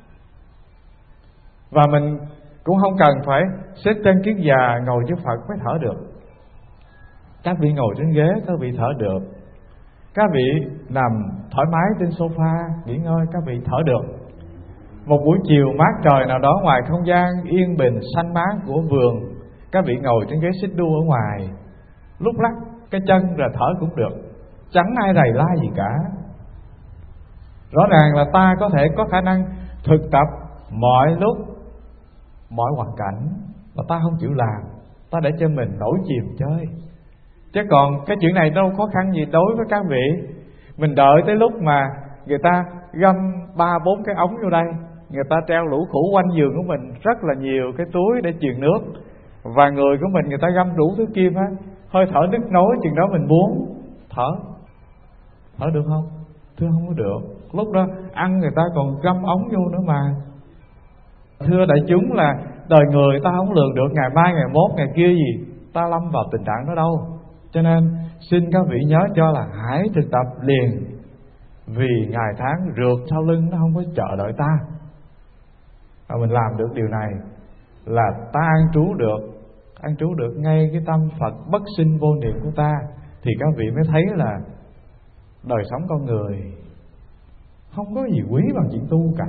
Speaker 1: Và mình cũng không cần phải xếp trên kiết già ngồi trước Phật mới thở được. Các vị ngồi trên ghế các vị thở được. Các vị nằm thoải mái trên sofa nghỉ ngơi các vị thở được. Một buổi chiều mát trời nào đó ngoài không gian yên bình xanh mát của vườn, các vị ngồi trên ghế xích đu ở ngoài, lúc lắc cái chân rồi thở cũng được, chẳng ai rầy la gì cả. Rõ ràng là ta có thể có khả năng thực tập mọi lúc, mọi hoàn cảnh, mà ta không chịu làm, ta để cho mình nổi chìm chơi. Chứ còn cái chuyện này đâu khó khăn gì đối với các vị. Mình đợi tới lúc mà người ta găm ba bốn cái ống vô đây, người ta treo lũ khủ quanh giường của mình rất là nhiều cái túi để truyền nước, và người của mình người ta găm đủ thứ kim á, hơi thở đứt nối chừng đó mình muốn thở, thở được không? Thưa không có được. Lúc đó ăn người ta còn găm ống vô nữa mà. Thưa đại chúng là đời người ta không lường được ngày mai, ngày mốt, ngày kia gì ta lâm vào tình trạng đó đâu. Cho nên xin các vị nhớ cho là hãy thực tập liền, vì ngày tháng rượt sau lưng nó không có chờ đợi ta. Và mình làm được điều này là ta an trú được, an trú được ngay cái tâm Phật bất sinh vô niệm của ta, thì các vị mới thấy là đời sống con người không có gì quý bằng chuyện tu cả.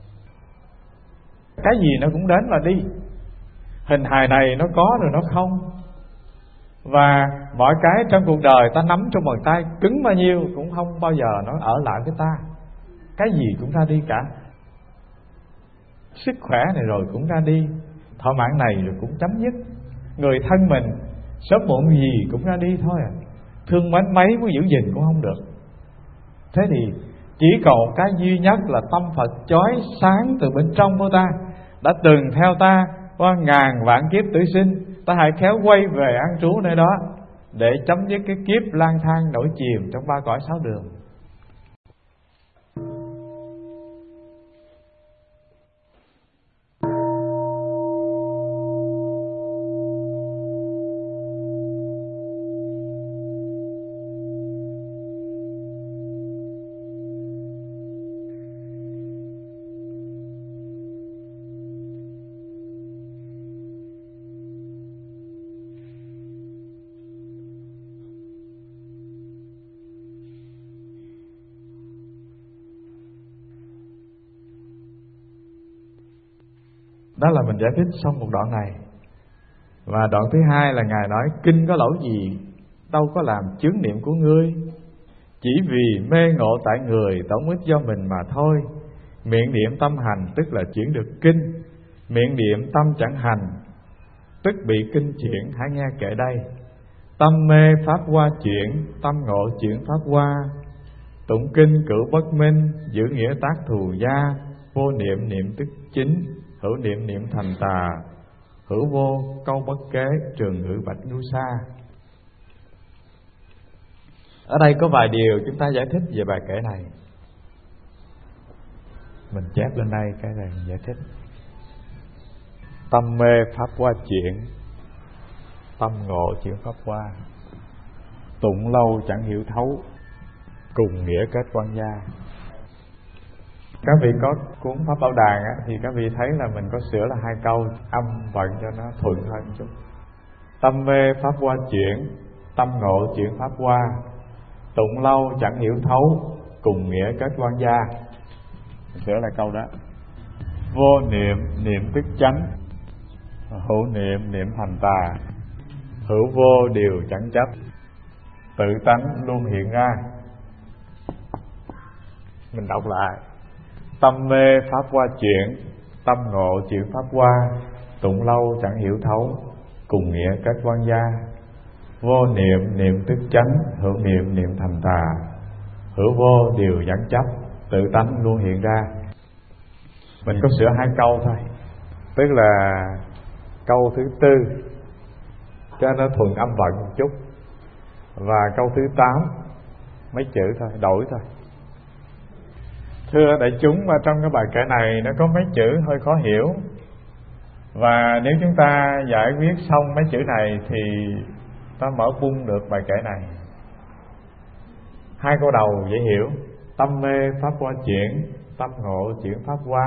Speaker 1: Cái gì nó cũng đến và đi, hình hài này nó có rồi nó không. Và mọi cái trong cuộc đời ta nắm trong bàn tay cứng bao nhiêu cũng không bao giờ nó ở lại với ta. Cái gì cũng ra đi cả. Sức khỏe này rồi cũng ra đi, thọ mạng này rồi cũng chấm dứt. Người thân mình sớm muộn gì cũng ra đi thôi à. Thương mến mấy muốn giữ gìn cũng không được. Thế thì chỉ còn cái duy nhất là tâm Phật chói sáng từ bên trong của ta, đã từng theo ta qua ngàn vạn kiếp tử sinh. Ta hãy khéo quay về an trú nơi đó để chấm dứt cái kiếp lang thang nổi chìm trong ba cõi sáu đường. Đó là mình giải thích xong một đoạn này. Và đoạn thứ hai là Ngài nói: kinh có lỗi gì đâu có làm chướng niệm của ngươi, chỉ vì mê ngộ tại người tổng ích do mình mà thôi. Miệng niệm tâm hành tức là chuyển được kinh, miệng niệm tâm chẳng hành tức bị kinh chuyển. Hãy nghe kệ đây: tâm mê pháp hoa chuyển, tâm ngộ chuyển pháp hoa. Tụng kinh cửu bất minh, giữ nghĩa tác thù gia. Vô niệm niệm tức chính, hữu niệm niệm thành tà. Hữu vô câu bất kế, trường ngữ bạch nu sa. Ở đây có vài điều chúng ta giải thích về bài kệ này. Mình chép lên đây cái này mình giải thích. Tâm mê pháp hoa chuyển, tâm ngộ chuyển pháp hoa. Tụng lâu chẳng hiểu thấu, cùng nghĩa kết quan gia. Các vị có cuốn Pháp Bảo Đàn á, thì các vị thấy là mình có sửa là hai câu âm vận cho nó thuận hơn chút. Tâm mê pháp hoa chuyển, tâm ngộ chuyển pháp hoa. Tụng lâu chẳng hiểu thấu, cùng nghĩa kết quan gia. Mình sửa lại câu đó. Vô niệm niệm tức chánh, hữu niệm niệm thành tà. Hữu vô điều chẳng chấp, tự tánh luôn hiện ra. Mình đọc lại: tâm mê pháp hoa chuyển, tâm ngộ chuyển pháp hoa. Tụng lâu chẳng hiểu thấu, cùng nghĩa kết quan gia. Vô niệm niệm tức chánh, hữu niệm niệm thành tà. Hữu vô điều chẳng chấp, tự tánh luôn hiện ra. Mình có sửa hai câu thôi, tức là câu thứ tư cho nó thuận âm vận một chút, và câu thứ tám mấy chữ thôi, đổi thôi. Thưa đại chúng, mà trong cái bài kệ này nó có mấy chữ hơi khó hiểu, và nếu chúng ta giải quyết xong mấy chữ này thì ta mở bung được bài kệ này. Hai câu đầu dễ hiểu: tâm mê pháp hoa chuyển, tâm ngộ chuyển pháp hoa.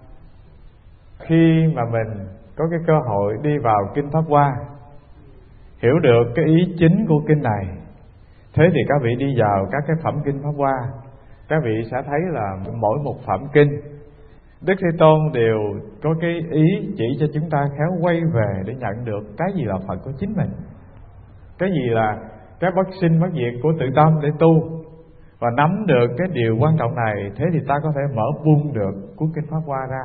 Speaker 1: Khi mà mình có cái cơ hội đi vào kinh pháp hoa, hiểu được cái ý chính của kinh này, thế thì các vị đi vào các cái phẩm kinh pháp hoa, các vị sẽ thấy là mỗi một phẩm kinh Đức Thế Tôn đều có cái ý chỉ cho chúng ta khéo quay về để nhận được cái gì là phận của chính mình, cái gì là cái bất sinh bất diệt của tự tâm để tu. Và nắm được cái điều quan trọng này, thế thì ta có thể mở buông được cuốn kinh pháp hoa ra.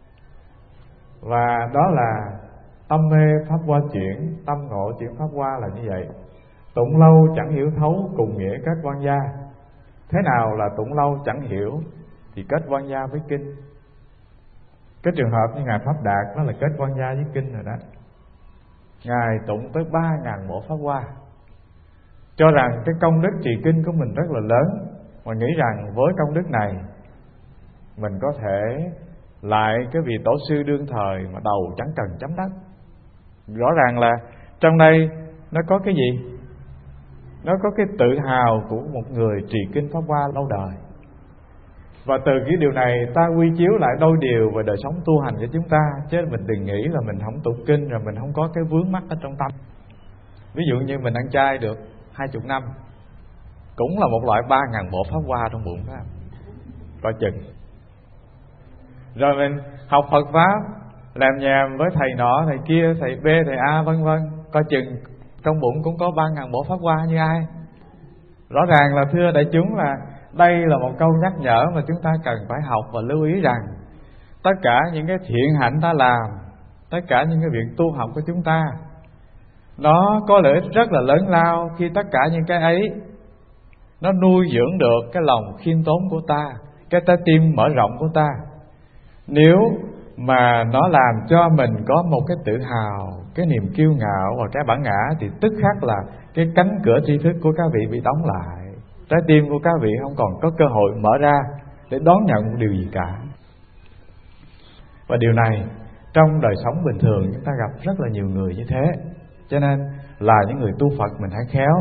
Speaker 1: Và đó là tâm mê pháp hoa chuyển, tâm ngộ chuyển pháp hoa là như vậy. Tụng lâu chẳng hiểu thấu, cùng nghĩa kết quan gia. Thế nào là tụng lâu chẳng hiểu thì kết quan gia với kinh. Cái trường hợp như Ngài Pháp Đạt nó là kết quan gia với kinh rồi đó. Ngài tụng tới ba ngàn bộ pháp hoa, cho rằng cái công đức trì kinh của mình rất là lớn, và nghĩ rằng với công đức này mình có thể lại cái vị tổ sư đương thời mà đầu chẳng cần chấm đất. Rõ ràng là trong đây nó có cái gì? Nó có cái tự hào của một người trì kinh pháp hoa lâu đời. Và từ cái điều này ta quy chiếu lại đôi điều về đời sống tu hành của chúng ta. Chứ mình đừng nghĩ là mình không tụng kinh rồi mình không có cái vướng mắc ở trong tâm. Ví dụ như mình ăn chay được hai chục năm, cũng là một loại ba ngàn bộ pháp hoa trong bụng phải không? Coi chừng. Rồi mình học Phật Pháp, làm nhàm với thầy nọ, thầy kia, thầy B, thầy A vân vân, coi chừng trong bụng cũng có ba ngàn bộ pháp hoa như ai. Rõ ràng là thưa đại chúng là đây là một câu nhắc nhở mà chúng ta cần phải học và lưu ý rằng tất cả những cái thiện hạnh ta làm, tất cả những cái việc tu học của chúng ta, nó có lợi ích rất là lớn lao khi tất cả những cái ấy nó nuôi dưỡng được cái lòng khiêm tốn của ta, cái trái tim mở rộng của ta. Nếu mà nó làm cho mình có một cái tự hào, cái niềm kiêu ngạo và cái bản ngã, thì tức khắc là cái cánh cửa tri thức của các vị bị đóng lại. Trái tim của các vị không còn có cơ hội mở ra để đón nhận một điều gì cả. Và điều này trong đời sống bình thường chúng ta gặp rất là nhiều người như thế. Cho nên là những người tu Phật mình hãy khéo.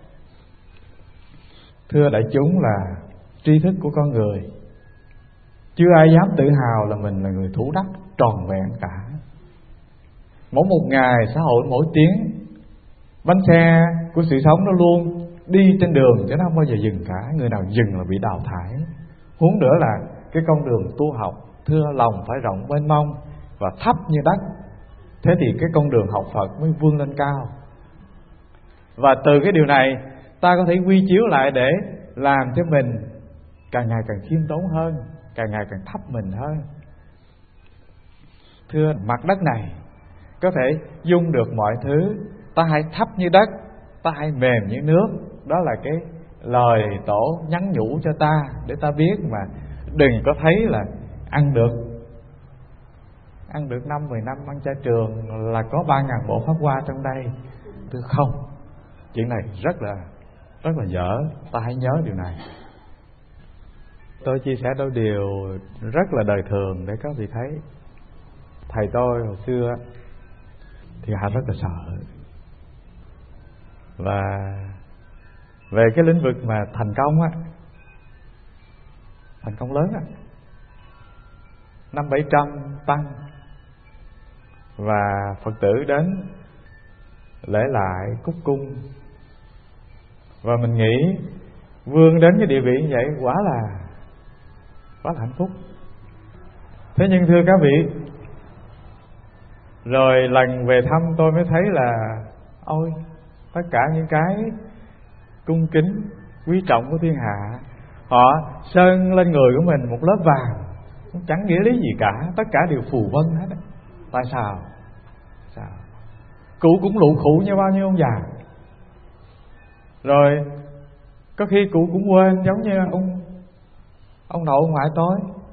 Speaker 1: Thưa đại chúng, là tri thức của con người, chưa ai dám tự hào là mình là người thủ đắc tròn vẹn cả. Mỗi một ngày xã hội mỗi tiếng, bánh xe của sự sống nó luôn đi trên đường chứ nó không bao giờ dừng cả. Người nào dừng là bị đào thải. Huống nữa là cái con đường tu học, thưa lòng phải rộng mênh mông, và thấp như đất. Thế thì cái con đường học Phật mới vươn lên cao. Và từ cái điều này ta có thể quy chiếu lại để làm cho mình càng ngày càng khiêm tốn hơn, càng ngày càng thấp mình hơn. Thưa, mặt đất này có thể dung được mọi thứ, ta hãy thấp như đất, ta hãy mềm như nước. Đó là cái lời Tổ nhắn nhủ cho ta, để ta biết mà đừng có thấy là ăn được Ăn được năm mười năm ăn chay trường là có ba ngàn bộ pháp hoa trong đây. Thưa không, chuyện này rất là Rất là dở. Ta hãy nhớ điều này. Tôi chia sẻ đôi điều rất là đời thường để các vị thấy. Thầy tôi hồi xưa thì Hạ rất là sợ. Và về cái lĩnh vực mà thành công á, thành công lớn á, năm bảy trăm tăng và Phật tử đến lễ lại cúc cung, và mình nghĩ vươn đến cái địa vị như vậy quả là quá là hạnh phúc. Thế nhưng thưa các vị, rồi lần về thăm tôi mới thấy là ôi, tất cả những cái cung kính quý trọng của thiên hạ, họ sơn lên người của mình một lớp vàng, chẳng nghĩa lý gì cả, tất cả đều phù vân hết. Tại sao? Sao? Cụ cũng lụ khụ như bao nhiêu ông già. Rồi có khi cụ cũng quên, giống như ông ông nội ông ngoại tôi.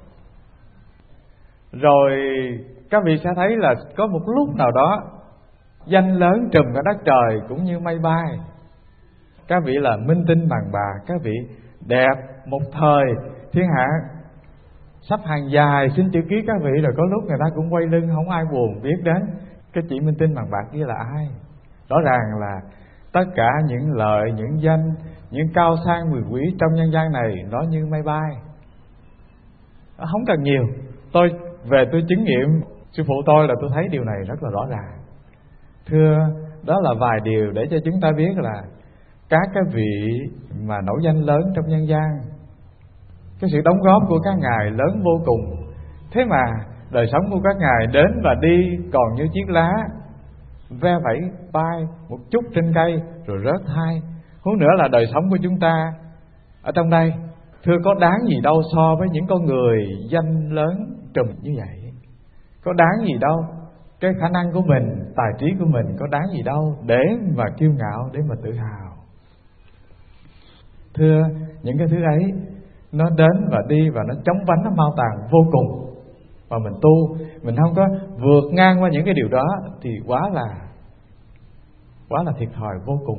Speaker 1: Rồi các vị sẽ thấy là có một lúc nào đó danh lớn trùm cả đất trời cũng như mây bay. Các vị là minh tinh bằng bạc, các vị đẹp một thời, thiên hạ sắp hàng dài xin chữ ký các vị, rồi có lúc người ta cũng quay lưng, không ai buồn biết đến cái chị minh tinh bằng bạc kia là ai. Rõ ràng là tất cả những lợi, những danh, những cao sang quyền quý trong nhân gian này nó như mây bay, không cần nhiều. Tôi về tôi chứng nghiệm sư phụ tôi là tôi thấy điều này rất là rõ ràng. Thưa, đó là vài điều để cho chúng ta biết là các cái vị mà nổi danh lớn trong nhân gian, cái sự đóng góp của các ngài lớn vô cùng. Thế mà đời sống của các ngài đến và đi còn như chiếc lá ve vẫy bay một chút trên cây rồi rớt hai. Huống nữa là đời sống của chúng ta ở trong đây, thưa, có đáng gì đâu so với những con người danh lớn trùm như vậy. Có đáng gì đâu. Cái khả năng của mình, tài trí của mình có đáng gì đâu để mà kiêu ngạo, để mà tự hào. Thưa, những cái thứ ấy nó đến và đi và nó chóng vánh, nó mau tàn vô cùng. Và mình tu, mình không có vượt ngang qua những cái điều đó thì quá là Quá là thiệt thòi vô cùng.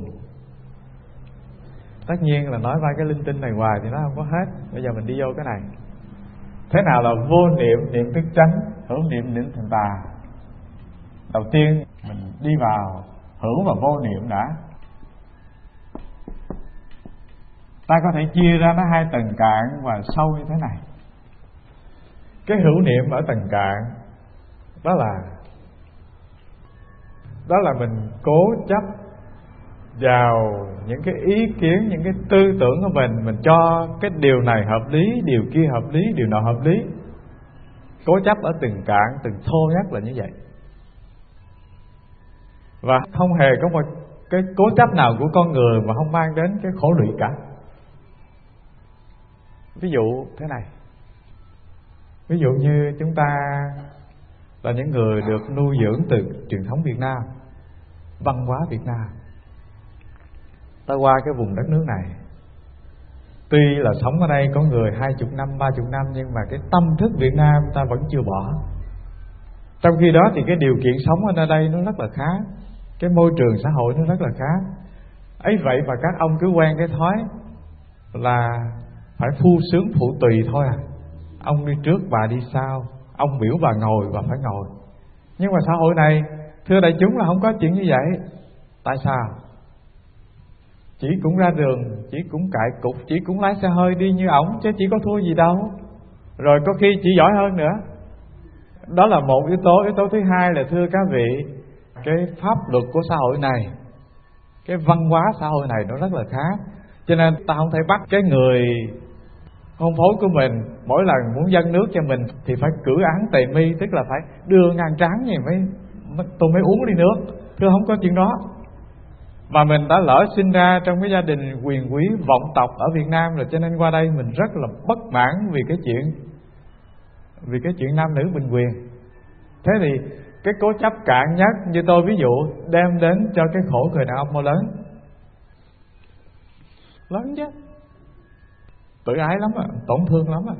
Speaker 1: Tất nhiên là nói ba cái linh tinh này hoài thì nó không có hết. Bây giờ mình đi vô cái này. Thế nào là vô niệm, niệm tức tránh, hữu niệm, niệm thành tà. Đầu tiên mình đi vào hữu và vô niệm đã. Ta có thể chia ra nó hai tầng cạn và sâu như thế này. Cái hữu niệm ở tầng cạn đó là Đó là mình cố chấp vào những cái ý kiến, những cái tư tưởng của mình. Mình cho cái điều này hợp lý, điều kia hợp lý, điều nào hợp lý. Cố chấp ở từng cạn, từng thô nhất là như vậy. Và không hề có một cái cố chấp nào của con người mà không mang đến cái khổ lụy cả. Ví dụ thế này. Ví dụ như chúng ta là những người được nuôi dưỡng từ truyền thống Việt Nam, văn hóa Việt Nam. Ta qua cái vùng đất nước này, tuy là sống ở đây có người hai chục năm, ba chục năm, nhưng mà cái tâm thức Việt Nam ta vẫn chưa bỏ. Trong khi đó thì cái điều kiện sống ở nơi đây nó rất là khác, cái môi trường xã hội nó rất là khác. Ấy vậy mà các ông cứ quen cái thói là phải phu sướng phụ tùy thôi à. Ông đi trước bà đi sau, ông biểu bà ngồi bà phải ngồi. Nhưng mà xã hội này, thưa đại chúng, là không có chuyện như vậy. Tại sao? Chỉ cũng ra đường, chỉ cũng cại cục, chỉ cũng lái xe hơi đi như ổng, chứ chỉ có thua gì đâu. Rồi có khi chỉ giỏi hơn nữa. Đó là một yếu tố. Yếu tố thứ hai là, thưa các vị, cái pháp luật của xã hội này, cái văn hóa xã hội này nó rất là khác. Cho nên ta không thể bắt cái người hôn phối của mình mỗi lần muốn dâng nước cho mình thì phải cử án tề mi, tức là phải đưa ngang trán gì mới tôi mới uống ly nước. Thưa, không có chuyện đó. Mà mình đã lỡ sinh ra trong cái gia đình quyền quý vọng tộc ở Việt Nam rồi, cho nên qua đây mình rất là bất mãn vì cái chuyện vì cái chuyện nam nữ bình quyền. Thế thì cái cố chấp cạn nhất như tôi ví dụ đem đến cho cái khổ người đàn ông bao lớn. Lớn chứ, tự ái lắm à, tổn thương lắm à.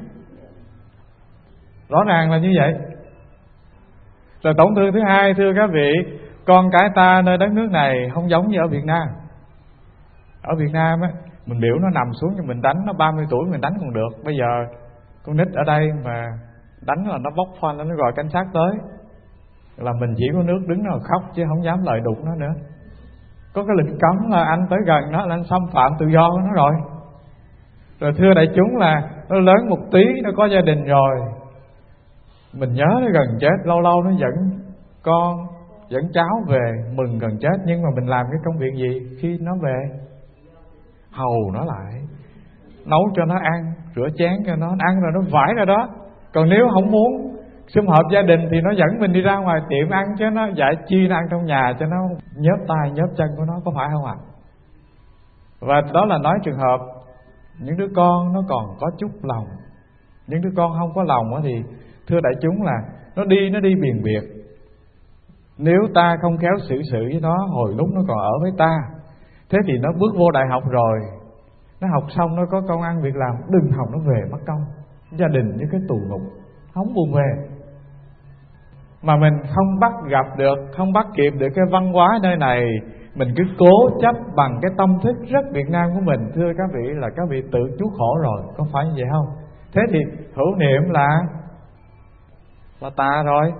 Speaker 1: Rõ ràng là như vậy. Rồi tổn thương thứ hai, thưa các vị, con cái ta nơi đất nước này không giống như ở Việt Nam. Ở Việt Nam á, mình biểu nó nằm xuống cho mình đánh, nó ba mươi tuổi mình đánh còn được. Bây giờ con nít ở đây mà đánh là nó bóc phanh, nó gọi cảnh sát tới, là mình chỉ có nước đứng nó khóc chứ không dám lại đụng nó nữa. Có cái lệnh cấm là anh tới gần nó là anh xâm phạm tự do của nó rồi. Rồi thưa đại chúng là nó lớn một tí, nó có gia đình rồi, mình nhớ nó gần chết, lâu lâu nó dẫn con dẫn cháu về mừng gần chết, nhưng mà mình làm cái công việc gì khi nó về? Hầu nó lại, nấu cho nó ăn, rửa chén cho nó ăn rồi nó vải rồi đó. Còn nếu không muốn sum họp gia đình thì nó dẫn mình đi ra ngoài tiệm ăn, chứ nó giải chi nó ăn trong nhà cho nó nhớp tay nhớp chân của nó, có phải không ạ? À? Và đó là nói trường hợp những đứa con nó còn có chút lòng. Những đứa con không có lòng thì thưa đại chúng là nó đi nó đi biền biệt. Nếu ta không khéo xử sự với nó hồi lúc nó còn ở với ta, thế thì nó bước vô đại học rồi, nó học xong nó có công ăn việc làm, đừng hòng nó về mất công. Gia đình như cái tù ngục, không buồn về. Mà mình không bắt gặp được, không bắt kịp được cái văn hóa nơi này, mình cứ cố chấp bằng cái tâm thức rất Việt Nam của mình. Thưa các vị, là các vị tự chuốc khổ rồi, có phải như vậy không? Thế thì hữu niệm là là tà rồi.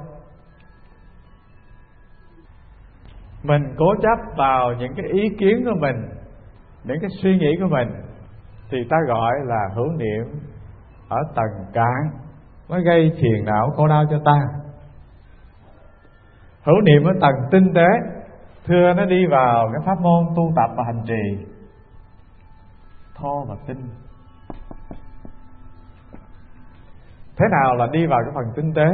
Speaker 1: Mình cố chấp vào những cái ý kiến của mình, những cái suy nghĩ của mình, thì ta gọi là hữu niệm ở tầng cạn, nó gây phiền não khổ đau cho ta. Hữu niệm ở tầng tinh tế, thưa nó đi vào cái pháp môn tu tập và hành trì thô và tinh. Thế nào là đi vào cái phần tinh tế?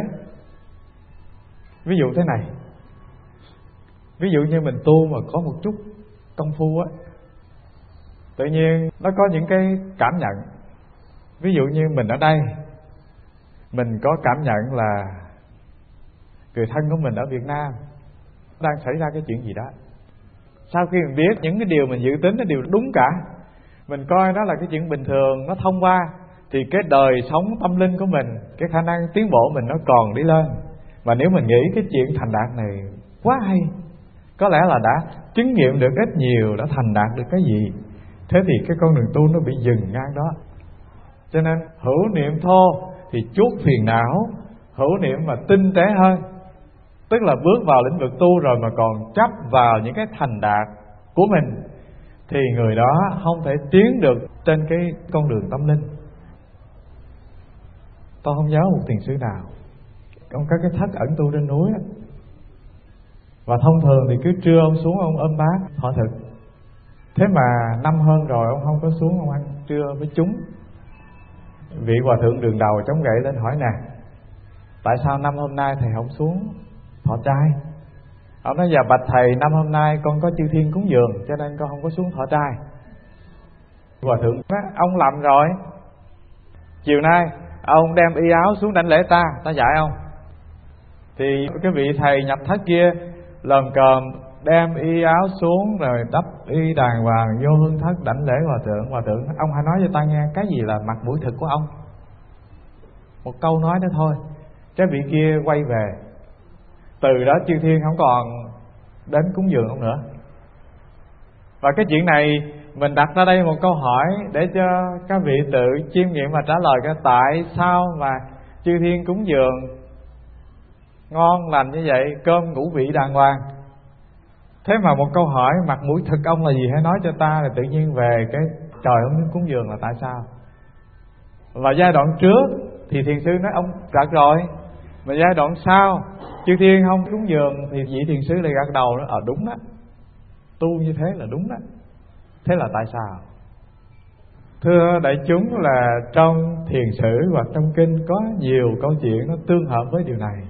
Speaker 1: Ví dụ thế này, ví dụ như mình tu mà có một chút công phu á, tự nhiên nó có những cái cảm nhận. Ví dụ như mình ở đây, mình có cảm nhận là người thân của mình ở Việt Nam đang xảy ra cái chuyện gì đó. Sau khi mình biết những cái điều mình dự tính nó đều đúng cả, mình coi đó là cái chuyện bình thường, nó thông qua, thì cái đời sống tâm linh của mình, cái khả năng tiến bộ mình nó còn đi lên. Và nếu mình nghĩ cái chuyện thành đạt này quá hay, có lẽ là đã chứng nghiệm được ít nhiều, đã thành đạt được cái gì, thế thì cái con đường tu nó bị dừng ngang đó. Cho nên hữu niệm thô thì chuốc phiền não, hữu niệm mà tinh tế hơn, tức là bước vào lĩnh vực tu rồi mà còn chấp vào những cái thành đạt của mình, thì người đó không thể tiến được trên cái con đường tâm linh. Tôi không nhớ một thiền sư nào, ông có cái thất ẩn tu trên núi đó. Và thông thường thì cứ trưa ông xuống ông ôm bát thọ thực. Thế mà năm hơn rồi ông không có xuống ông ăn trưa với chúng. Vị hòa thượng đường đầu chống gậy lên hỏi nè, tại sao năm hôm nay thầy không xuống thọ trai? Ông nói dạ bạch thầy, năm hôm nay con có chư thiên cúng dường cho nên con không có xuống thọ trai. Hòa thượng nói ông lầm rồi, chiều nay ông đem y áo xuống đảnh lễ ta, ta dạy ông. Thì cái vị thầy nhập thất kia lờm cờm đem y áo xuống rồi đắp y đàng hoàng vô hương thất đảnh lễ hòa thượng. Hòa thượng ông hãy nói cho ta nghe cái gì là mặt mũi thực của ông. Một câu nói đó thôi, cái vị kia quay về. Từ đó chư thiên không còn đến cúng dường ông nữa. Và cái chuyện này mình đặt ra đây một câu hỏi để cho các vị tự chiêm nghiệm và trả lời cái tại sao mà chư thiên cúng dường ngon lành như vậy, cơm ngũ vị đàng hoàng. Thế mà một câu hỏi mặt mũi thực ông là gì, hãy nói cho ta, là tự nhiên về cái trời ông muốn cúng dường là tại sao. Và giai đoạn trước thì thiền sư nói ông gật rồi, mà giai đoạn sau chư thiên không cúng dường thì vị thiền sư lại gật đầu nó ở à, đúng đó, tu như thế là đúng đó. Thế là tại sao? Thưa đại chúng là trong thiền sử hoặc trong kinh có nhiều câu chuyện nó tương hợp với điều này.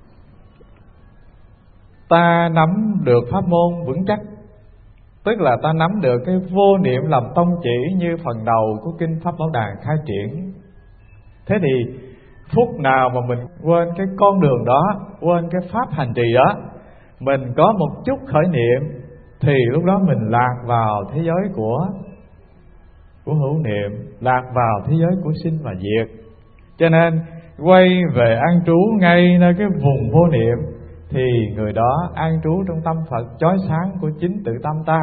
Speaker 1: Ta nắm được pháp môn vững chắc, tức là ta nắm được cái vô niệm làm tông chỉ như phần đầu của kinh Pháp Bảo Đàn khai triển. Thế thì phút nào mà mình quên cái con đường đó, quên cái pháp hành trì đó, mình có một chút khởi niệm, thì lúc đó mình lạc vào thế giới của của hữu niệm, lạc vào thế giới của sinh và diệt. Cho nên quay về an trú ngay nơi cái vùng vô niệm, thì người đó an trú trong tâm Phật chói sáng của chính tự tâm ta.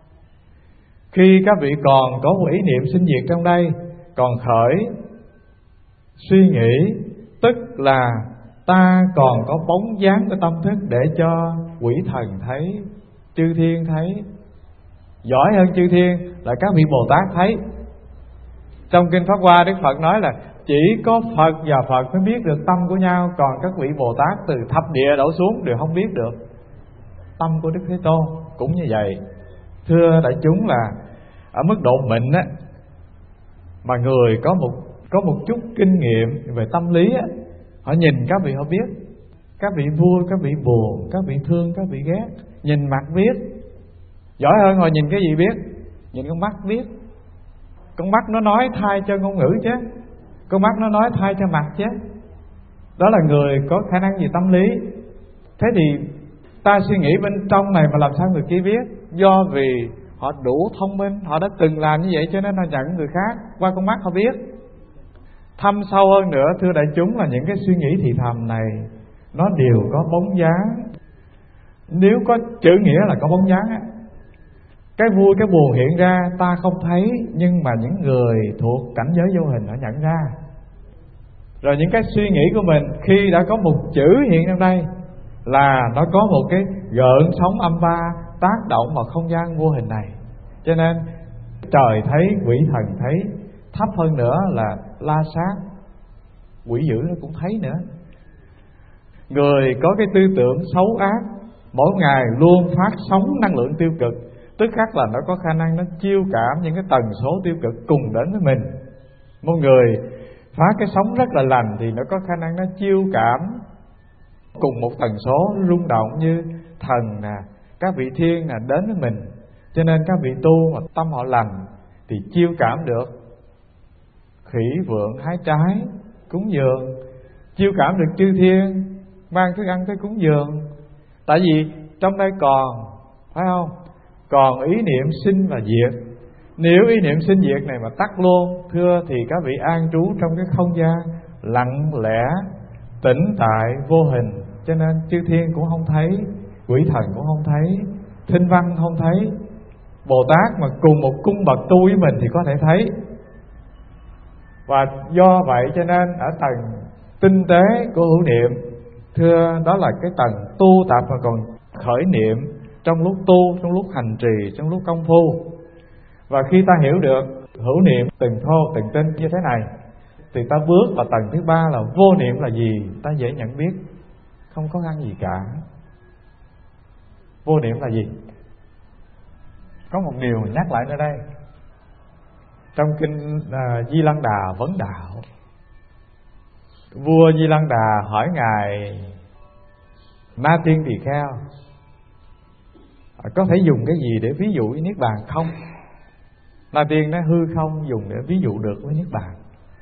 Speaker 1: Khi các vị còn có một ý niệm sinh diệt trong đây, còn khởi suy nghĩ, tức là ta còn có bóng dáng của tâm thức để cho quỷ thần thấy, chư thiên thấy. Giỏi hơn chư thiên là các vị Bồ Tát thấy. Trong kinh Pháp Hoa, Đức Phật nói là chỉ có Phật và Phật mới biết được tâm của nhau, còn các vị Bồ Tát từ thập địa đổ xuống đều không biết được tâm của Đức Thế Tôn. Cũng như vậy, thưa đại chúng là ở mức độ mịn á, mà người có một có một chút kinh nghiệm về tâm lý á, họ nhìn các vị họ biết, các vị vui, các vị buồn, các vị thương, các vị ghét, nhìn mặt biết. Giỏi hơn họ nhìn cái gì biết? Nhìn con mắt biết. Con mắt nó nói thay cho ngôn ngữ chứ, con mắt nó nói thay cho mặt chứ. Đó là người có khả năng về tâm lý. Thế thì ta suy nghĩ bên trong này mà làm sao người kia biết? Do vì họ đủ thông minh, họ đã từng làm như vậy cho nên họ nhận người khác qua con mắt họ biết. Thâm sâu hơn nữa, thưa đại chúng, là những cái suy nghĩ thì thầm này nó đều có bóng dáng. Nếu có chữ nghĩa là có bóng dáng á. Cái vui cái buồn hiện ra ta không thấy, nhưng mà những người thuộc cảnh giới vô hình họ nhận ra. Rồi những cái suy nghĩ của mình khi đã có một chữ hiện trong đây là nó có một cái gợn sóng âm ba tác động vào không gian vô hình này. Cho nên trời thấy, quỷ thần thấy, thấp hơn nữa là la sát, quỷ dữ nó cũng thấy nữa. Người có cái tư tưởng xấu ác mỗi ngày luôn phát sóng năng lượng tiêu cực, tức khắc là nó có khả năng nó chiêu cảm những cái tần số tiêu cực cùng đến với mình. Một người phát cái sóng rất là lành thì nó có khả năng nó chiêu cảm cùng một tần số rung động như thần nè, các vị thiên nè đến với mình. Cho nên các vị tu mà tâm họ lành thì chiêu cảm được khỉ vượn hái trái cúng dường, chiêu cảm được chư thiên mang thức ăn tới cúng dường. Tại vì trong đây còn, phải không, còn ý niệm sinh và diệt. Nếu ý niệm sinh diệt này mà tắt luôn, thưa, thì các vị an trú trong cái không gian lặng lẽ, tĩnh tại, vô hình. Cho nên chư thiên cũng không thấy, quỷ thần cũng không thấy, thinh văn không thấy. Bồ Tát mà cùng một cung bậc tu với mình thì có thể thấy. Và do vậy cho nên ở tầng tinh tế của hữu niệm, thưa, đó là cái tầng tu tập mà còn khởi niệm trong lúc tu, trong lúc hành trì, trong lúc công phu. Và khi ta hiểu được hữu niệm từng thô từng tinh như thế này, thì ta bước vào tầng thứ ba là vô niệm là gì, ta dễ nhận biết, không có khăn gì cả. Vô niệm là gì? Có một điều nhắc lại ở đây. Trong kinh uh, Di Lăng Đà Vấn Đạo, vua Di Lăng Đà hỏi ngài Ma Tiên Tỳ Kheo có thể dùng cái gì để ví dụ với Niết Bàn không? Ma Tiên nói hư không dùng để ví dụ được với Niết Bàn.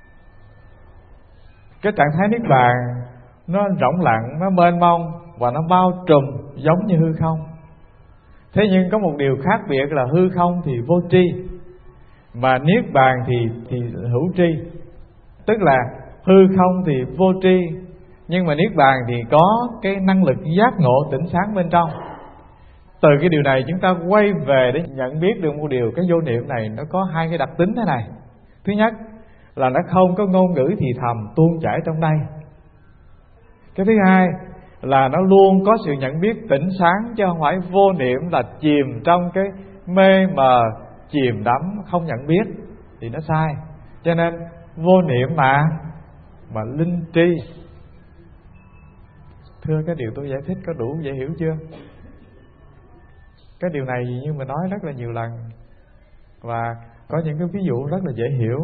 Speaker 1: Cái trạng thái Niết Bàn nó rộng lặng, nó mênh mông và nó bao trùm giống như hư không. Thế nhưng có một điều khác biệt là hư không thì vô tri, mà Niết Bàn thì, thì hữu tri. Tức là hư không thì vô tri, nhưng mà Niết Bàn thì có cái năng lực giác ngộ tỉnh sáng bên trong. Từ cái điều này chúng ta quay về để nhận biết được một điều, cái vô niệm này nó có hai cái đặc tính thế này. Thứ nhất là nó không có ngôn ngữ thì thầm tuôn chảy trong đây. Cái thứ hai là nó luôn có sự nhận biết tỉnh sáng, chứ không phải vô niệm là chìm trong cái mê mờ, chìm đắm không nhận biết, thì nó sai. Cho nên vô niệm mà mà linh tri. Thưa, cái điều tôi giải thích có đủ dễ hiểu chưa? Cái điều này như mình nói rất là nhiều lần, và Có những cái ví dụ rất là dễ hiểu.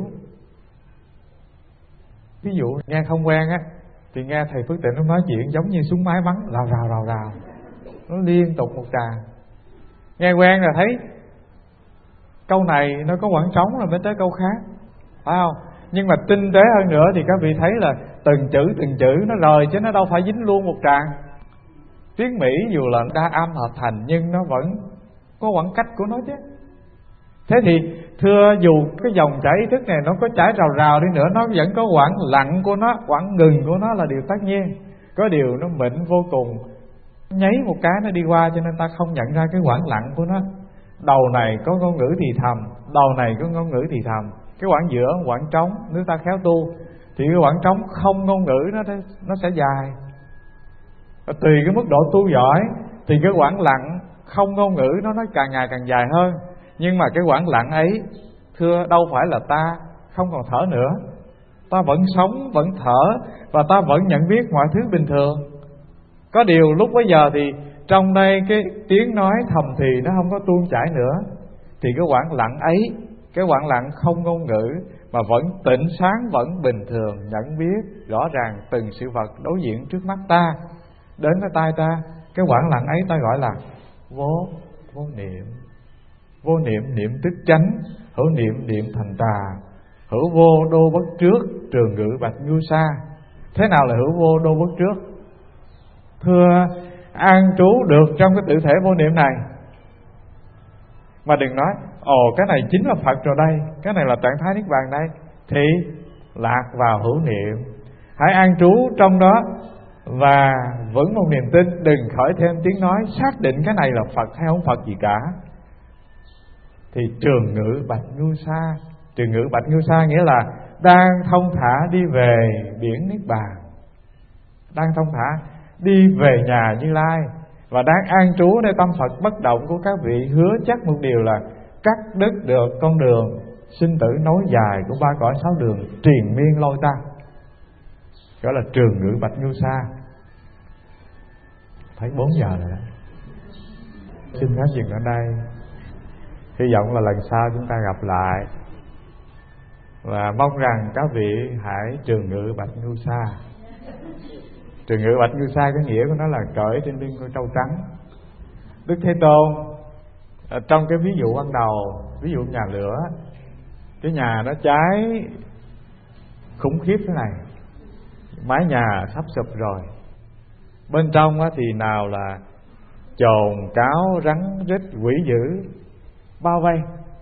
Speaker 1: Ví dụ nghe không quen á, thì nghe thầy Phước Tịnh nó nói chuyện giống như súng máy bắn rào rào rào rào, nó liên tục một tràng. Nghe quen là thấy câu này nó có quãng trống rồi mới tới câu khác, phải không? Nhưng mà tinh tế hơn nữa thì các vị thấy là từng chữ từng chữ nó rời, chứ nó đâu phải dính luôn một tràng. Tiếng Mỹ dù là đa âm hợp thành nhưng nó vẫn có khoảng cách của nó chứ. Thế thì thưa, dù cái dòng chảy ý thức này nó có chảy rào rào đi nữa, nó vẫn có khoảng lặng của nó, khoảng ngừng của nó là điều tất nhiên. Có điều nó mịn vô cùng, nháy một cái nó đi qua, cho nên ta không nhận ra cái khoảng lặng của nó. Đầu này có ngôn ngữ thì thầm, đầu này có ngôn ngữ thì thầm. Cái khoảng giữa, khoảng trống, nếu ta khéo tu thì cái khoảng trống không ngôn ngữ nó nó sẽ dài. Tùy cái mức độ tu giỏi thì cái khoảng lặng không ngôn ngữ nó nó càng ngày càng dài hơn. Nhưng mà cái khoảng lặng ấy, thưa, đâu phải là ta không còn thở nữa. Ta vẫn sống, vẫn thở, và ta vẫn nhận biết mọi thứ bình thường. Có điều lúc bấy giờ thì trong đây cái tiếng nói thầm thì nó không có tuôn chảy nữa. Thì cái khoảng lặng ấy, cái khoảng lặng không ngôn ngữ mà vẫn tĩnh sáng, vẫn bình thường, nhận biết rõ ràng từng sự vật đối diện trước mắt ta, đến với tai ta. Cái khoảng lặng ấy ta gọi là vô vô niệm. Vô niệm niệm tức chánh, hữu niệm niệm thành tà. Hữu vô đô bất trước, trường ngự bạch nhu sa. Thế nào là hữu vô đô bất trước? Thưa, an trú được trong cái tự thể vô niệm này. Mà đừng nói ồ cái này chính là Phật rồi đây, cái này là trạng thái niết bàn đây, thì lạc vào hữu niệm. Hãy an trú trong đó và vững một niềm tin, đừng khởi thêm tiếng nói xác định cái này là Phật hay không Phật gì cả. Thì trường ngự bạch nhu sa. Trường ngự bạch nhu sa nghĩa là đang thông thả đi về biển niết bàn, đang thông thả đi về nhà Như Lai, và đang an trú nơi tâm Phật bất động của các vị, hứa chắc một điều là cắt đứt được con đường sinh tử nối dài của ba cõi sáu đường triền miên lôi ta, gọi là trường ngự bạch nhu sa. Thấy bốn giờ rồi đó. Xin phép dừng ở đây. Hy vọng là lần sau chúng ta gặp lại, và mong rằng các vị hãy trường ngự bạch nhu sa. Trường ngự bạch nhu sa cái nghĩa của nó là cởi trên lưng con trâu trắng. Đức Thế Tôn trong cái ví dụ ban đầu, ví dụ nhà lửa, cái nhà nó cháy khủng khiếp thế này, mái nhà sắp sụp rồi, bên trong thì nào là chồn cáo rắn rết quỷ dữ bao vây,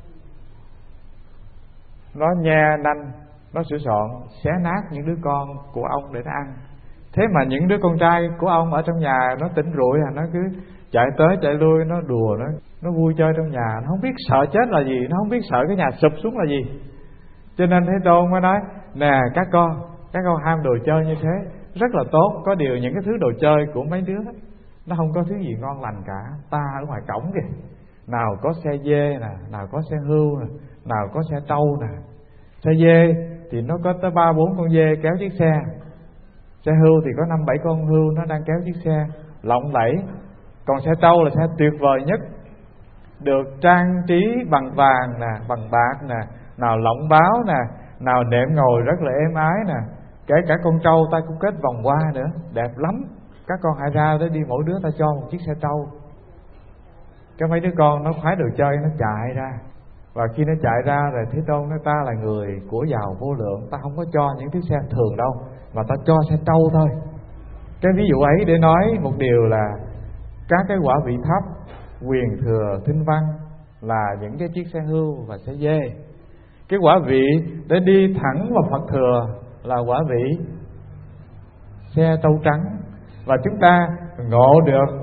Speaker 1: nó nhe nanh, nó sửa soạn xé nát những đứa con của ông để nó ăn. Thế mà những đứa con trai của ông ở trong nhà nó tỉnh rụi à, nó cứ chạy tới chạy lui, nó đùa, nó nó vui chơi trong nhà, nó không biết sợ chết là gì, nó không biết sợ cái nhà sụp xuống là gì. Cho nên Thế Tôn mới nói nè các con, các con ham đồ chơi như thế rất là tốt. Có điều những cái thứ đồ chơi của mấy đứa đó, nó không có thứ gì ngon lành cả. Ta ở ngoài cổng kìa, nào có xe dê nè, nào có xe hươu nè, nào có xe trâu nè. Xe dê thì nó có tới ba bốn con dê kéo chiếc xe, xe hươu thì có năm bảy con hươu nó đang kéo chiếc xe lộng lẫy. Còn xe trâu là xe tuyệt vời nhất, được trang trí bằng vàng nè, bằng bạc nè, nào lọng báo nè, nào nệm ngồi rất là êm ái nè. Kể cả con trâu ta cũng kết vòng hoa nữa, đẹp lắm. Các con hãy ra để đi, mỗi đứa ta cho một chiếc xe trâu. Cái mấy đứa con nó khoái đồ chơi, nó chạy ra. Và khi nó chạy ra rồi Thế Tôn nói ta là người của giàu vô lượng, ta không có cho những chiếc xe thường đâu, mà ta cho xe trâu thôi. Cái ví dụ ấy để nói một điều là các cái quả vị thấp, quyền thừa, thinh văn là những cái chiếc xe hươu và xe dê. Cái quả vị để đi thẳng vào Phật thừa là quả vị xe trâu trắng. Và chúng ta ngộ được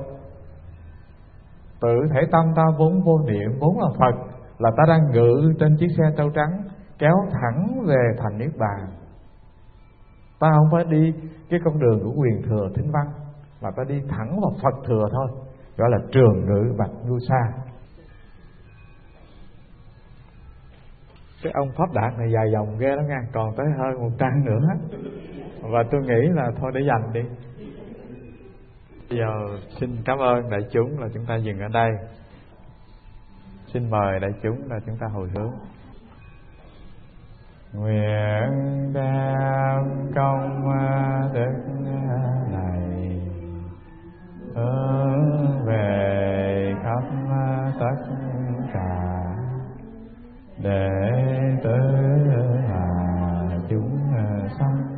Speaker 1: tự thể tâm ta vốn vô niệm, vốn là Phật, là ta đang ngự trên chiếc xe trâu trắng kéo thẳng về thành niết bàn. Ta không phải đi cái con đường của quyền thừa thinh văn, mà ta đi thẳng vào Phật thừa thôi, gọi là trường ngự bạch nhu sa. Cái ông Pháp Đạt này dài dòng ghê lắm nha, còn tới hơn một trang nữa, và tôi nghĩ là thôi để dành đi. Bây giờ xin cảm ơn đại chúng là chúng ta dừng ở đây. Xin mời đại chúng là chúng ta hồi hướng. nguyện đem công đức này hướng về khắp tất cả đệ tử và chúng sanh.